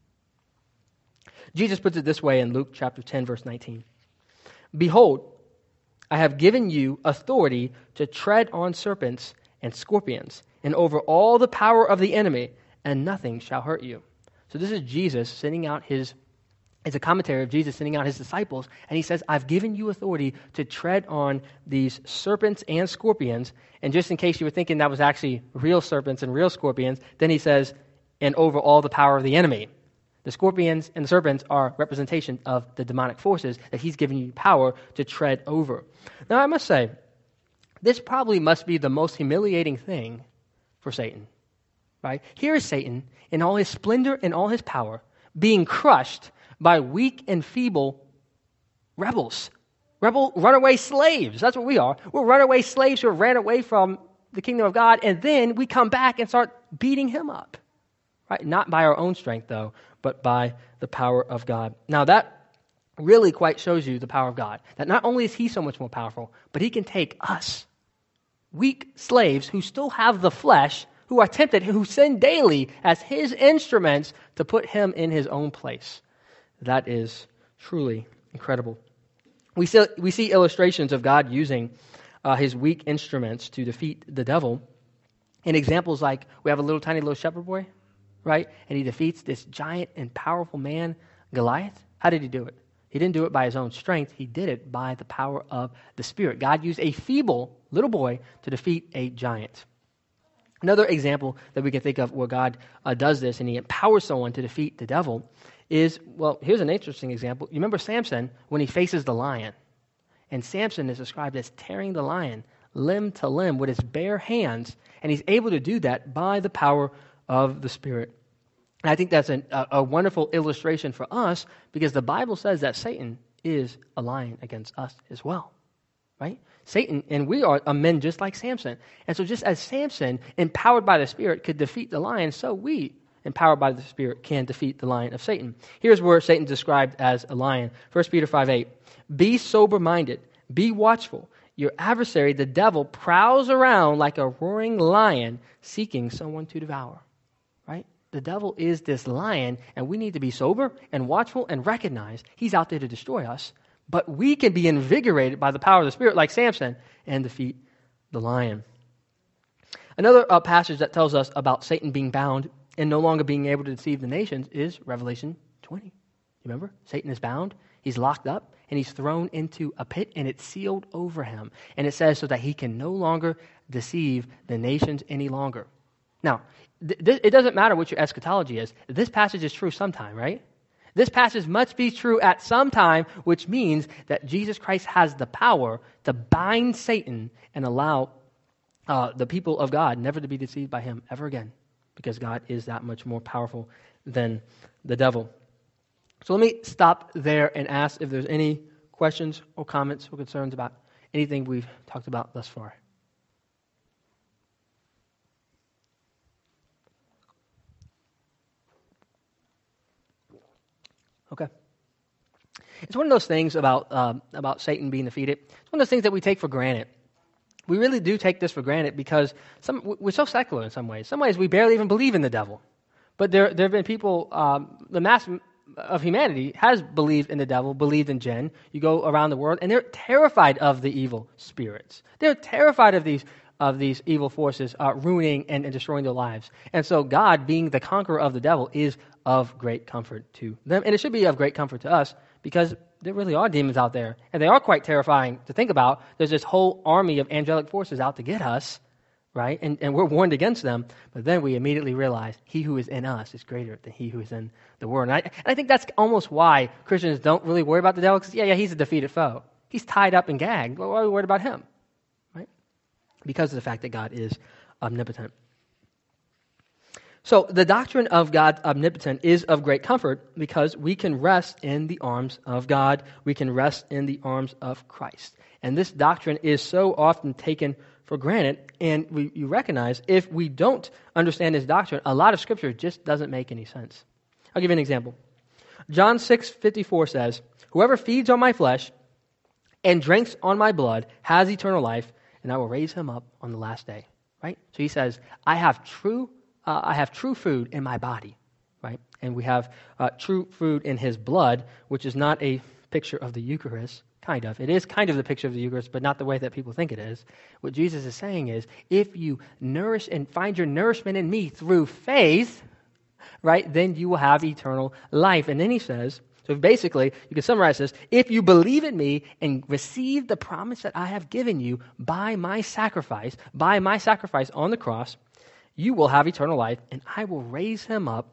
Jesus puts it this way in Luke chapter ten, verse nineteen. Behold, I have given you authority to tread on serpents and scorpions and over all the power of the enemy, and nothing shall hurt you. So this is Jesus sending out his is a commentary of Jesus sending out his disciples, and he says, I've given you authority to tread on these serpents and scorpions. And just in case you were thinking that was actually real serpents and real scorpions, then he says, and over all the power of the enemy. The scorpions and the serpents are representation of the demonic forces that he's giving you power to tread over. Now, I must say, this probably must be the most humiliating thing for Satan, right? Here is Satan in all his splendor and all his power being crushed by weak and feeble rebels, rebel runaway slaves. That's what we are. We're runaway slaves who ran away from the kingdom of God, and then we come back and start beating him up, right? Not by our own strength, though, but by the power of God. Now, that really quite shows you the power of God, that not only is he so much more powerful, but he can take us, weak slaves who still have the flesh, who are tempted, who sin daily, as his instruments to put him in his own place. That is truly incredible. We see, we see illustrations of God using uh, his weak instruments to defeat the devil. In examples like, we have a little tiny little shepherd boy, right? And he defeats this giant and powerful man, Goliath. How did he do it? He didn't do it by his own strength. He did it by the power of the Spirit. God used a feeble little boy to defeat a giant. Another example that we can think of where God uh, does this and he empowers someone to defeat the devil is, well, here's an interesting example. You remember Samson when he faces the lion? And Samson is described as tearing the lion limb to limb with his bare hands, and he's able to do that by the power of the Spirit. And I think that's an, a, a wonderful illustration for us because the Bible says that Satan is a lion against us as well, right? Satan, and we are men just like Samson. And so just as Samson, empowered by the Spirit, could defeat the lion, so we, empowered by the Spirit, can defeat the lion of Satan. Here's where Satan's described as a lion. First Peter five eight, be sober-minded, be watchful. Your adversary, the devil, prowls around like a roaring lion seeking someone to devour, right? The devil is this lion, and we need to be sober and watchful and recognize he's out there to destroy us. But we can be invigorated by the power of the Spirit like Samson and defeat the lion. Another uh, passage that tells us about Satan being bound and no longer being able to deceive the nations is Revelation twenty. You remember? Satan is bound, he's locked up, and he's thrown into a pit, and it's sealed over him. And it says so that he can no longer deceive the nations any longer. Now, th- th- it doesn't matter what your eschatology is. This passage is true sometime, right? This passage must be true at some time, which means that Jesus Christ has the power to bind Satan and allow uh, the people of God never to be deceived by him ever again, because God is that much more powerful than the devil. So let me stop there and ask if there's any questions or comments or concerns about anything we've talked about thus far. Okay. It's one of those things about um, about Satan being defeated. It's one of those things that we take for granted. We really do take this for granted because some, we're so secular in some ways. Some ways we barely even believe in the devil. But there, there have been people, um, the mass of humanity has believed in the devil, believed in jinn. You go around the world, and they're terrified of the evil spirits. They're terrified of these of these evil forces uh, ruining and, and destroying their lives. And so God, being the conqueror of the devil, is of great comfort to them. And it should be of great comfort to us because there really are demons out there. And they are quite terrifying to think about. There's this whole army of angelic forces out to get us, right? And, and we're warned against them. But then we immediately realize he who is in us is greater than he who is in the world. And I, and I think that's almost why Christians don't really worry about the devil. Because, yeah, yeah, he's a defeated foe. He's tied up and gagged. Why are we worried about him? Because of the fact that God is omnipotent. So the doctrine of God's omnipotence is of great comfort because we can rest in the arms of God. We can rest in the arms of Christ. And this doctrine is so often taken for granted, and we, you recognize if we don't understand this doctrine, a lot of Scripture just doesn't make any sense. I'll give you an example. John six fifty-four says, whoever feeds on my flesh and drinks on my blood has eternal life, and I will raise him up on the last day, right? So he says, I have true uh, I have true food in my body, right? And we have uh, true food in his blood, which is not a picture of the Eucharist, kind of. It is kind of the picture of the Eucharist, but not the way that people think it is. What Jesus is saying is, if you nourish and find your nourishment in me through faith, right, then you will have eternal life. And then he says, So basically, you can summarize this. If you believe in me and receive the promise that I have given you by my sacrifice, by my sacrifice on the cross, you will have eternal life, and I will raise him up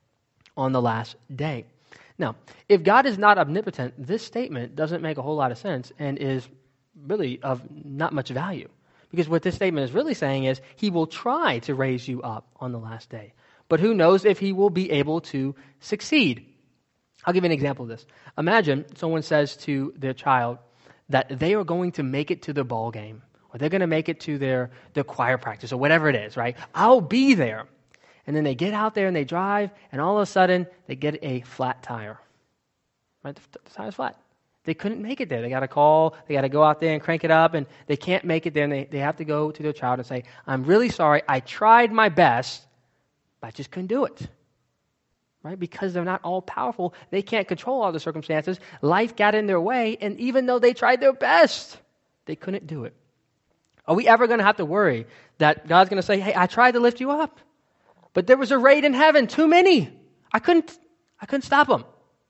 on the last day. Now, if God is not omnipotent, this statement doesn't make a whole lot of sense and is really of not much value. Because what this statement is really saying is he will try to raise you up on the last day. But who knows if he will be able to succeed? I'll give you an example of this. Imagine someone says to their child that they are going to make it to the ball game, or they're going to make it to their, their choir practice, or whatever it is, right? I'll be there. And then they get out there and they drive, and all of a sudden they get a flat tire. Right? The, the tire's flat. They couldn't make it there. They got to call, they got to go out there and crank it up, and they can't make it there, and they, they have to go to their child and say, I'm really sorry, I tried my best, but I just couldn't do it. Right? Because they're not all powerful, they can't control all the circumstances. Life got in their way, and even though they tried their best, they couldn't do it. Are we ever going to have to worry that God's going to say, hey, I tried to lift you up, but there was a raid in heaven, too many. I couldn't, I couldn't stop them.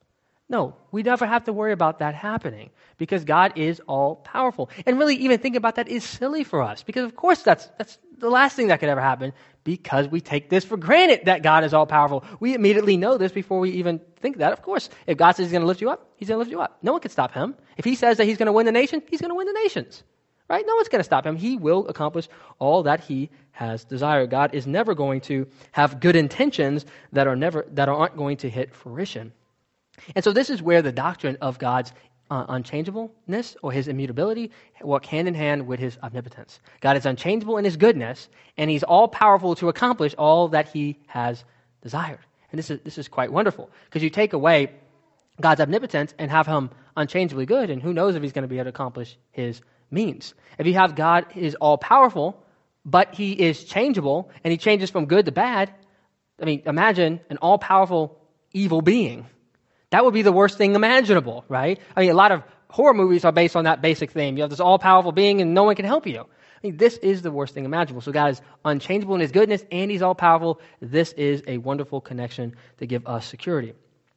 No, we never have to worry about that happening because God is all powerful. And really even thinking about that is silly for us because of course that's that's the last thing that could ever happen because we take this for granted that God is all powerful. We immediately know this before we even think that. Of course, if God says he's going to lift you up, he's going to lift you up. No one can stop him. If he says that he's going to win the nation, he's going to win the nations. Right? No one's going to stop him. He will accomplish all that he has desired. God is never going to have good intentions that are never that aren't going to hit fruition. And so this is where the doctrine of God's uh, unchangeableness or his immutability work hand in hand with his omnipotence. God is unchangeable in his goodness, and he's all powerful to accomplish all that he has desired. And this is this is quite wonderful because you take away God's omnipotence and have him unchangeably good, and who knows if he's going to be able to accomplish his means. If you have God is all powerful, but he is changeable and he changes from good to bad, I mean, imagine an all powerful evil being. That would be the worst thing imaginable, right? I mean, a lot of horror movies are based on that basic theme. You have this all-powerful being and no one can help you. I mean, this is the worst thing imaginable. So God is unchangeable in his goodness and he's all-powerful. This is a wonderful connection to give us security.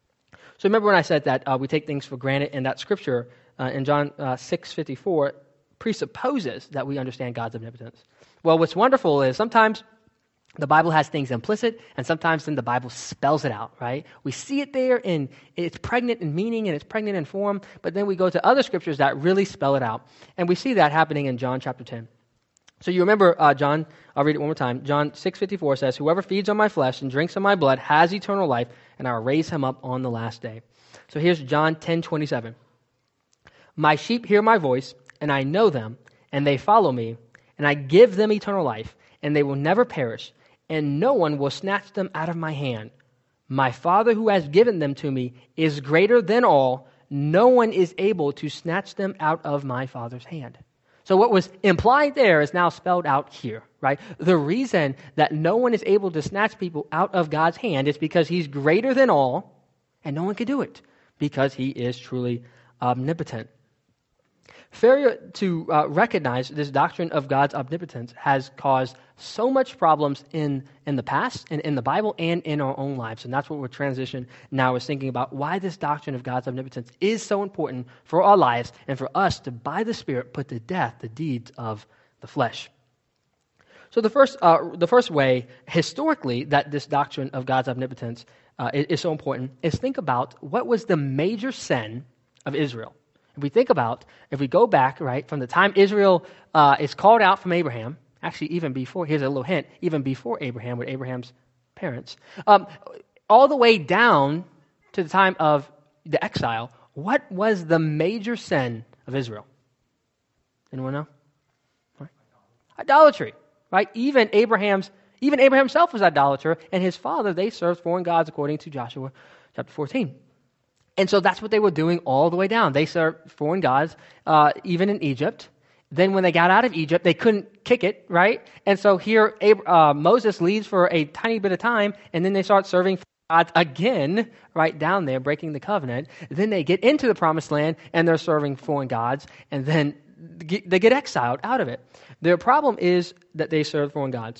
So remember when I said that uh, we take things for granted, and that scripture uh, in John uh, six fifty-four presupposes that we understand God's omnipotence. Well, what's wonderful is sometimes the Bible has things implicit, and sometimes then the Bible spells it out, right? We see it there, and it's pregnant in meaning, and it's pregnant in form, but then we go to other scriptures that really spell it out. And we see that happening in John chapter ten. So you remember uh, John, I'll read it one more time. John six fifty-four says, whoever feeds on my flesh and drinks of my blood has eternal life, and I'll raise him up on the last day. So here's John ten twenty-seven. My sheep hear my voice, and I know them, and they follow me, and I give them eternal life, and they will never perish, and no one will snatch them out of my hand. My Father who has given them to me is greater than all. No one is able to snatch them out of my Father's hand. So what was implied there is now spelled out here, right? The reason that no one is able to snatch people out of God's hand is because he's greater than all, and no one can do it because he is truly omnipotent. Failure to uh, recognize this doctrine of God's omnipotence has caused so much problems in, in the past and in the Bible and in our own lives. And that's what we're transitioning now is thinking about why this doctrine of God's omnipotence is so important for our lives and for us to, by the Spirit, put to death the deeds of the flesh. So the first, uh, the first way, historically, that this doctrine of God's omnipotence uh, is, is so important is think about what was the major sin of Israel. If we think about, if we go back, right, from the time Israel uh, is called out from Abraham, actually even before, here's a little hint, even before Abraham, with Abraham's parents, um, all the way down to the time of the exile, what was the major sin of Israel? Anyone know? Right. Idolatry, right? Even Abraham's, even Abraham himself was idolater, and his father, they served foreign gods according to Joshua chapter fourteen. And so that's what they were doing all the way down. They served foreign gods, uh, even in Egypt. Then when they got out of Egypt, they couldn't kick it, right? And so here uh, Moses leaves for a tiny bit of time, and then they start serving gods again, right down there, breaking the covenant. Then they get into the promised land, and they're serving foreign gods, and then they get exiled out of it. Their problem is that they serve foreign gods.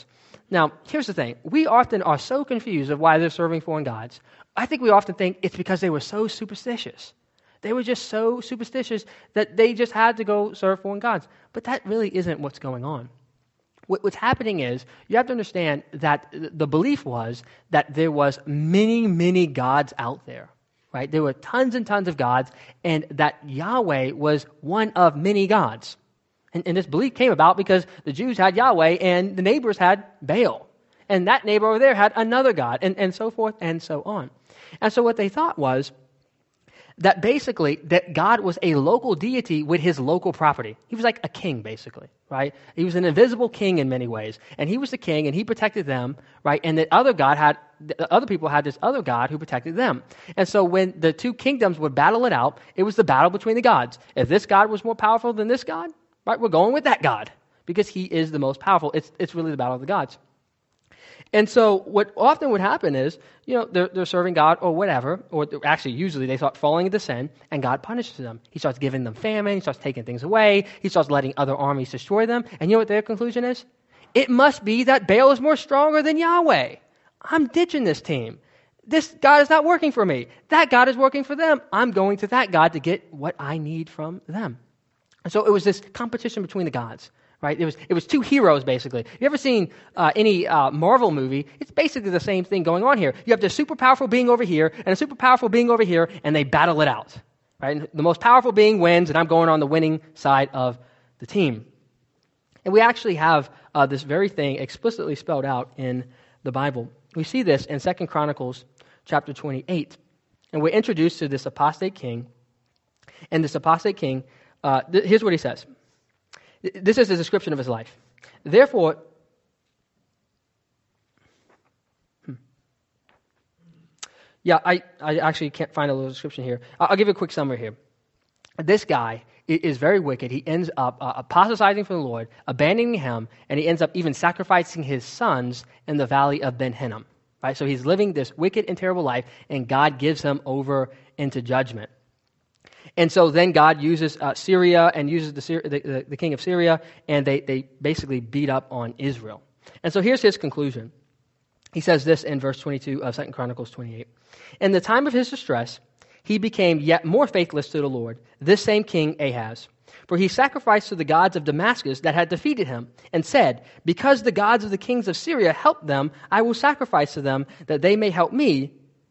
Now, here's the thing. We often are so confused of why they're serving foreign gods. I think we often think it's because they were so superstitious. They were just so superstitious that they just had to go serve foreign gods. But that really isn't what's going on. What's happening is, you have to understand that the belief was that there was many, many gods out there, right? There were tons and tons of gods, and that Yahweh was one of many gods. And, and this belief came about because the Jews had Yahweh, and the neighbors had Baal. And that neighbor over there had another god, and, and so forth and so on. And so what they thought was, that basically, that God was a local deity with his local property. He was like a king, basically, right? He was an invisible king in many ways. And he was the king, and he protected them, right? And the other God had, the other people had this other God who protected them. And so when the two kingdoms would battle it out, it was the battle between the gods. If this God was more powerful than this God, right, we're going with that God, because he is the most powerful. It's, it's really the battle of the gods. And so what often would happen is, you know, they're, they're serving God or whatever, or actually usually they start falling into sin, and God punishes them. He starts giving them famine, he starts taking things away, he starts letting other armies destroy them. And you know what their conclusion is? It must be that Baal is more stronger than Yahweh. I'm ditching this team. This God is not working for me. That God is working for them. I'm going to that God to get what I need from them. And so it was this competition between the gods. Right? It was it was two heroes, basically. You ever seen uh, any uh, Marvel movie? It's basically the same thing going on here. You have the super powerful being over here and a super powerful being over here, and they battle it out. Right? And the most powerful being wins, and I'm going on the winning side of the team. And we actually have uh, this very thing explicitly spelled out in the Bible. We see this in Second Chronicles chapter twenty-eight. And we're introduced to this apostate king. And this apostate king, uh, th- here's what he says. This is a description of his life. Therefore, hmm. yeah, I, I actually can't find a little description here. I'll, I'll give you a quick summary here. This guy is very wicked. He ends up uh, apostatizing from the Lord, abandoning him, and he ends up even sacrificing his sons in the valley of Ben Hinnom. Right? So he's living this wicked and terrible life, and God gives him over into judgment. And so then God uses uh, Syria and uses the, the, the, the king of Syria, and they, they basically beat up on Israel. And so here's his conclusion. He says this in verse twenty-two of Second Chronicles twenty-eight. In the time of his distress, he became yet more faithless to the Lord, this same king Ahaz. For he sacrificed to the gods of Damascus that had defeated him, and said, because the gods of the kings of Syria helped them, I will sacrifice to them that they may help me.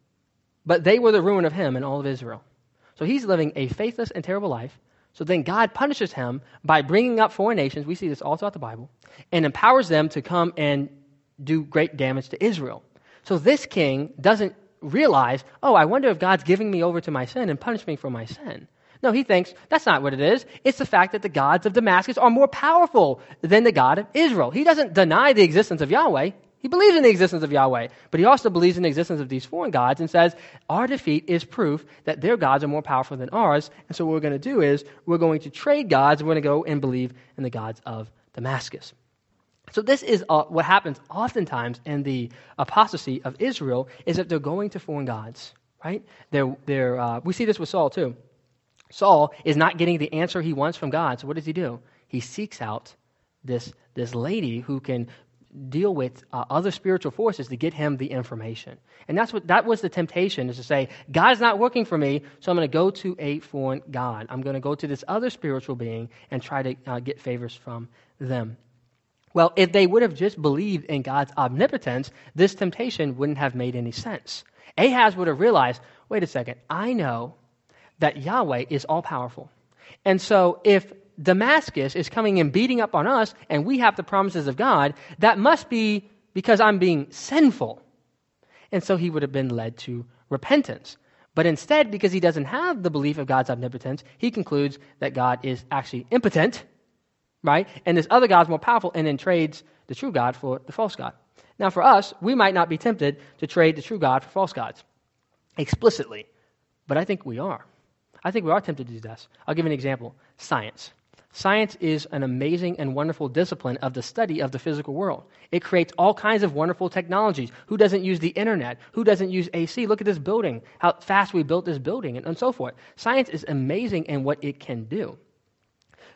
But they were the ruin of him and all of Israel. So he's living a faithless and terrible life. So then God punishes him by bringing up foreign nations, we see this all throughout the Bible, and empowers them to come and do great damage to Israel. So this king doesn't realize, oh, I wonder if God's giving me over to my sin and punishing me for my sin. No, he thinks that's not what it is. It's the fact that the gods of Damascus are more powerful than the God of Israel. He doesn't deny the existence of Yahweh. He believes in the existence of Yahweh, but he also believes in the existence of these foreign gods and says, our defeat is proof that their gods are more powerful than ours, and so what we're going to do is we're going to trade gods, we're going to go and believe in the gods of Damascus. So this is uh, what happens oftentimes in the apostasy of Israel, is that they're going to foreign gods, right? They're, they're, uh, we see this with Saul too. Saul is not getting the answer he wants from God, so what does he do? He seeks out this, this lady who can deal with uh, other spiritual forces to get him the information. And that's what that was the temptation, is to say, God is not working for me, so I'm going to go to a foreign god. I'm going to go to this other spiritual being and try to uh, get favors from them. Well, if they would have just believed in God's omnipotence, this temptation wouldn't have made any sense. Ahaz would have realized, wait a second, I know that Yahweh is all-powerful. And so if Damascus is coming and beating up on us, and we have the promises of God, that must be because I'm being sinful. And so he would have been led to repentance. But instead, because he doesn't have the belief of God's omnipotence, he concludes that God is actually impotent, right? And this other God's more powerful, and then trades the true God for the false God. Now for us, we might not be tempted to trade the true God for false gods explicitly, but I think we are. I think we are tempted to do this. I'll give you an example. Science. Science is an amazing and wonderful discipline of the study of the physical world. It creates all kinds of wonderful technologies. Who doesn't use the internet? Who doesn't use A C? Look at this building, how fast we built this building, and, and so forth. Science is amazing in what it can do.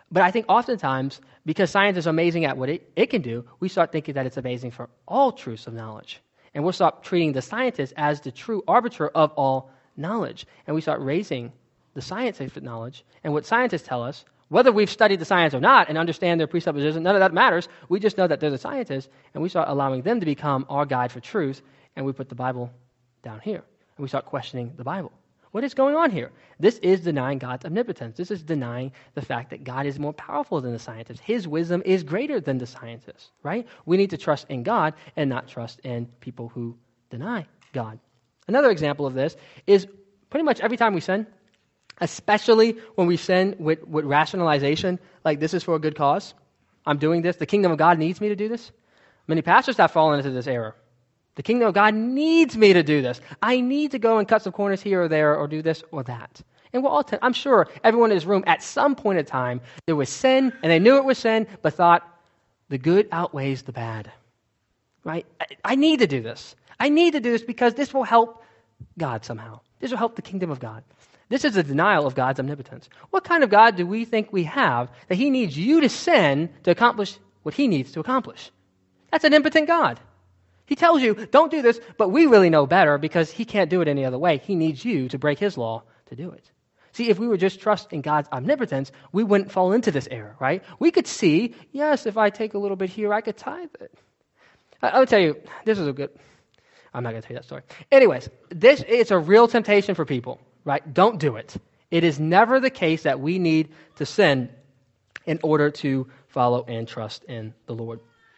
But I think oftentimes, because science is amazing at what it, it can do, we start thinking that it's amazing for all truths of knowledge. And we'll start treating the scientist as the true arbiter of all knowledge. And we start raising the scientific knowledge. And what scientists tell us, whether we've studied the science or not and understand their presuppositions, none of that matters. We just know that they're the scientists, and we start allowing them to become our guide for truth, and we put the Bible down here. And we start questioning the Bible. What is going on here? This is denying God's omnipotence. This is denying the fact that God is more powerful than the scientists. His wisdom is greater than the scientists, right? We need to trust in God and not trust in people who deny God. Another example of this is pretty much every time we sin, especially when we sin with, with rationalization, like this is for a good cause. I'm doing this. The kingdom of God needs me to do this. Many pastors have fallen into this error. The kingdom of God needs me to do this. I need to go and cut some corners here or there or do this or that. And we're all, t- I'm sure everyone in this room at some point in time, there was sin and they knew it was sin, but thought the good outweighs the bad. Right? I, I need to do this. I need to do this because this will help God somehow. This will help the kingdom of God. This is a denial of God's omnipotence. What kind of God do we think we have that he needs you to sin to accomplish what he needs to accomplish? That's an impotent God. He tells you, don't do this, but we really know better because he can't do it any other way. He needs you to break his law to do it. See, if we were just trust in God's omnipotence, we wouldn't fall into this error, right? We could see, yes, if I take a little bit here, I could tithe it. I, I'll tell you, this is a good, I'm not going to tell you that story. Anyways, this it's a real temptation for people, right? Don't do it. It is never the case that we need to sin in order to follow and trust in the Lord.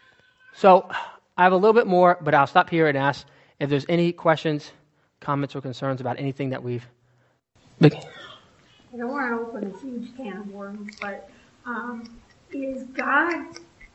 So, I have a little bit more, but I'll stop here and ask if there's any questions, comments, or concerns about anything that we've... I don't want to open a huge can of worms, but um, is God...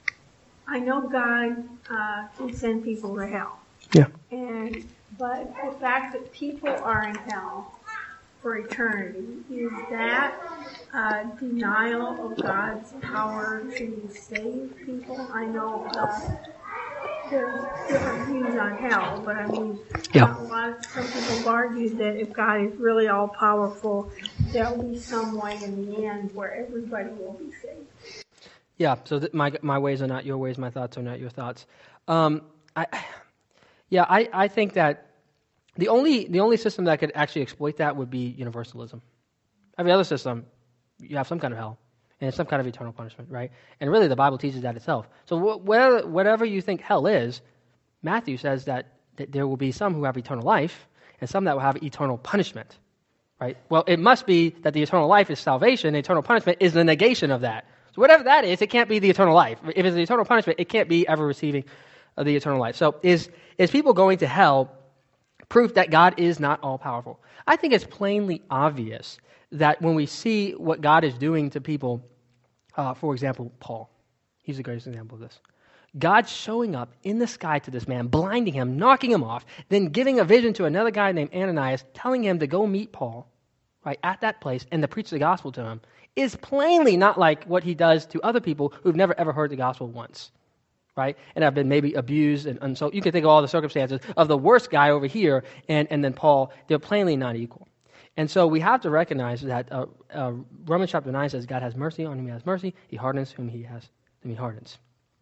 I know God uh, can send people to hell. Yeah. And but the fact that people are in hell for eternity, is that a denial of God's power to save people? I know... Uh, There's different views on hell, but I mean, yeah. a lot of some people have argued that if God is really all powerful, there will be some way in the end where everybody will be saved. Yeah. So th- my my ways are not your ways, my thoughts are not your thoughts. Um, I, yeah, I, I think that the only the only system that could actually exploit that would be universalism. Every other system, you have some kind of hell. And it's some kind of eternal punishment, right? And really, the Bible teaches that itself. So wh- whatever, whatever you think hell is, Matthew says that, that there will be some who have eternal life and some that will have eternal punishment, right? Well, it must be that the eternal life is salvation. The eternal punishment is the negation of that. So whatever that is, it can't be the eternal life. If it's the eternal punishment, it can't be ever receiving uh, the eternal life. So is is people going to hell proof that God is not all-powerful? I think it's plainly obvious that when we see what God is doing to people, uh, for example, Paul, he's the greatest example of this. God showing up in the sky to this man, blinding him, knocking him off, then giving a vision to another guy named Ananias, telling him to go meet Paul, right, at that place and to preach the gospel to him, is plainly not like what he does to other people who've never ever heard the gospel once, right, and have been maybe abused. And, and so you can think of all the circumstances of the worst guy over here and, and then Paul. They're plainly not equal. And so we have to recognize that uh, uh, Romans chapter nine says God has mercy on whom he has mercy. He hardens whom he has, whom he hardens.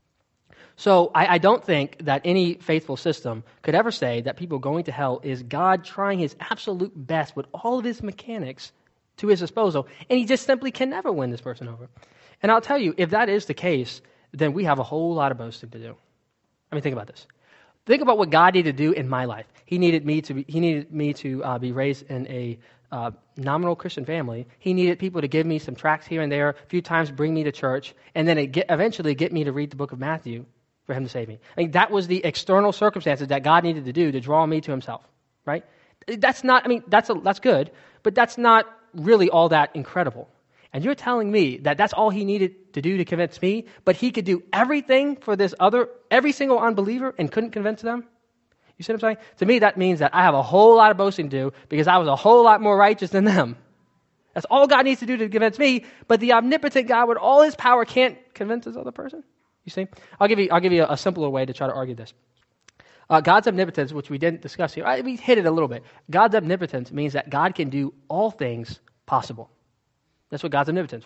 So I, I don't think that any faithful system could ever say that people going to hell is God trying his absolute best with all of his mechanics to his disposal, and he just simply can never win this person over. And I'll tell you, if that is the case, then we have a whole lot of boasting to do. I mean, think about this. Think about what God needed to do in my life. He needed me to be, he needed me to uh, be raised in a uh, nominal Christian family. He needed people to give me some tracts here and there, a few times bring me to church, and then it get, eventually get me to read the book of Matthew for him to save me. I mean, that was the external circumstances that God needed to do to draw me to himself, right? That's not, I mean, that's a, that's good, but that's not really all that incredible. And you're telling me that that's all he needed to do to convince me, but he could do everything for this other, every single unbeliever and couldn't convince them? You see what I'm saying? To me, that means that I have a whole lot of boasting to do because I was a whole lot more righteous than them. That's all God needs to do to convince me, but the omnipotent God with all his power can't convince this other person. You see? I'll give you, I'll give you a, a simpler way to try to argue this. Uh, God's omnipotence, which we didn't discuss here, I, we hit it a little bit. God's omnipotence means that God can do all things possible. That's what God's omnipotence, right?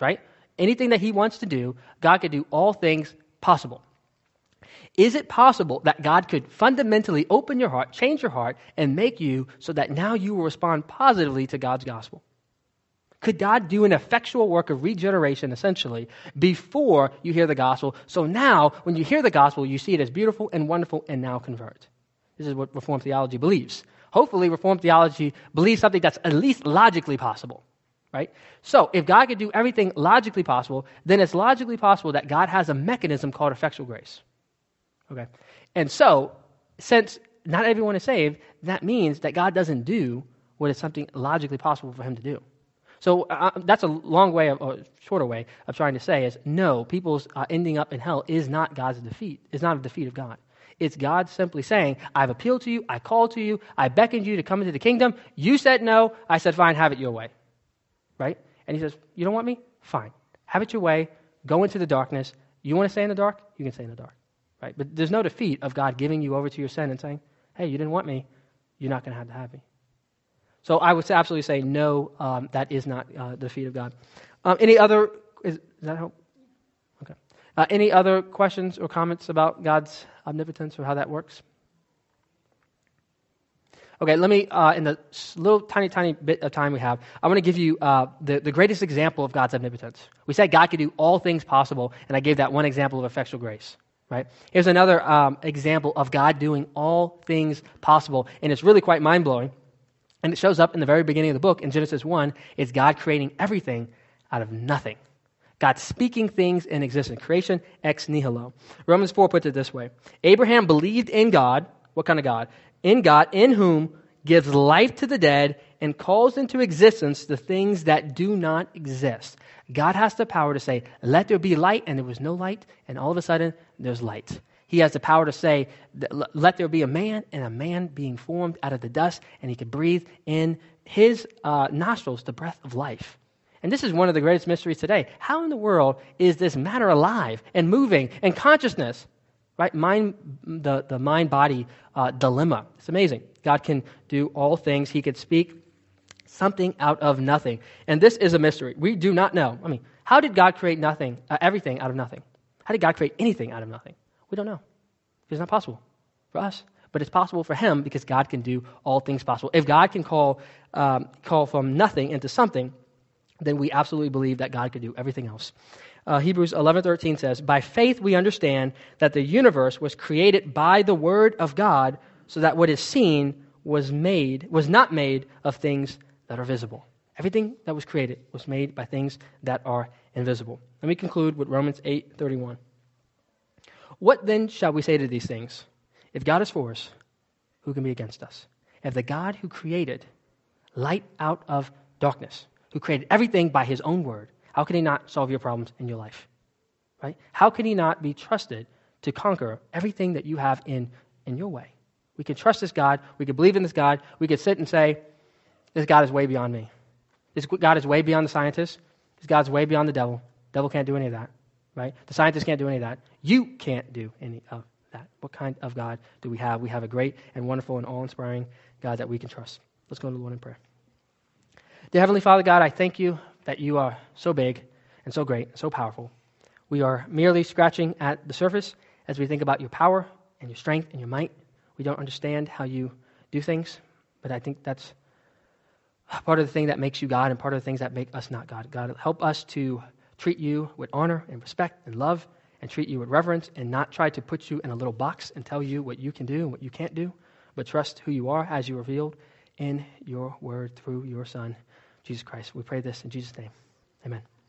anything that he wants to do, God could do all things possible. Is it possible that God could fundamentally open your heart, change your heart, and make you so that now you will respond positively to God's gospel? Could God do an effectual work of regeneration, essentially, before you hear the gospel? So now, when you hear the gospel, you see it as beautiful and wonderful and now convert. This is what Reformed theology believes. Hopefully, Reformed theology believes something that's at least logically possible, right? So, if God could do everything logically possible, then it's logically possible that God has a mechanism called effectual grace. Okay? And so, since not everyone is saved, that means that God doesn't do what is something logically possible for him to do. So uh, that's a long way, of, or shorter way of trying to say is, no, people's uh, ending up in hell is not God's defeat. It's not a defeat of God. It's God simply saying, I've appealed to you, I called to you, I beckoned you to come into the kingdom. You said no. I said, fine, have it your way. Right? And he says, you don't want me? Fine. Have it your way. Go into the darkness. You want to stay in the dark? You can stay in the dark. Right? But there's no defeat of God giving you over to your sin and saying, hey, you didn't want me. You're not going to have to have me. So I would absolutely say no, um, that is not uh, the defeat of God. Um, any other, is, does that help? Okay. Uh, any other questions or comments about God's omnipotence or how that works? Okay, let me, uh, in the little tiny, tiny bit of time we have, I want to give you uh, the, the greatest example of God's omnipotence. We said God could do all things possible, and I gave that one example of effectual grace. Right? Here's another um, example of God doing all things possible, and it's really quite mind-blowing. And it shows up in the very beginning of the book in Genesis one. It's God creating everything out of nothing. God speaking things in existence. Creation ex nihilo. Romans four puts it this way. Abraham believed in God. What kind of God? In God, in whom gives life to the dead and calls into existence the things that do not exist. God has the power to say, let there be light, and there was no light, and all of a sudden, there's light. He has the power to say, let there be a man, and a man being formed out of the dust, and he could breathe in his uh, nostrils the breath of life. And this is one of the greatest mysteries today. How in the world is this matter alive and moving and consciousness? Right? Mind, the, the mind-body uh, dilemma. It's amazing. God can do all things. He could speak something out of nothing. And this is a mystery. We do not know. I mean, how did God create nothing, uh, everything out of nothing? How did God create anything out of nothing? We don't know. It's not possible for us, but it's possible for him because God can do all things possible. If God can call um, call from nothing into something, then we absolutely believe that God could do everything else. Uh, Hebrews eleven thirteen says, by faith we understand that the universe was created by the word of God, so that what is seen was made was not made of things that are visible. Everything that was created was made by things that are invisible. Let me conclude with Romans eight thirty-one. What then shall we say to these things? If God is for us, who can be against us? If the God who created light out of darkness, who created everything by his own word, how can he not solve your problems in your life? Right? How can he not be trusted to conquer everything that you have in, in your way? We can trust this God. We can believe in this God. We can sit and say, this God is way beyond me. This God is way beyond the scientists. This God's way beyond the devil. The devil can't do any of that. Right? The scientists can't do any of that. You can't do any of that. What kind of God do we have? We have a great and wonderful and awe-inspiring God that we can trust. Let's go to the Lord in prayer. Dear Heavenly Father God, I thank you that you are so big and so great and so powerful. We are merely scratching at the surface as we think about your power and your strength and your might. We don't understand how you do things, but I think that's part of the thing that makes you God and part of the things that make us not God. God, help us to treat you with honor and respect and love and treat you with reverence and not try to put you in a little box and tell you what you can do and what you can't do, but trust who you are as you revealed in your word through your Son, Jesus Christ. We pray this in Jesus' name. Amen.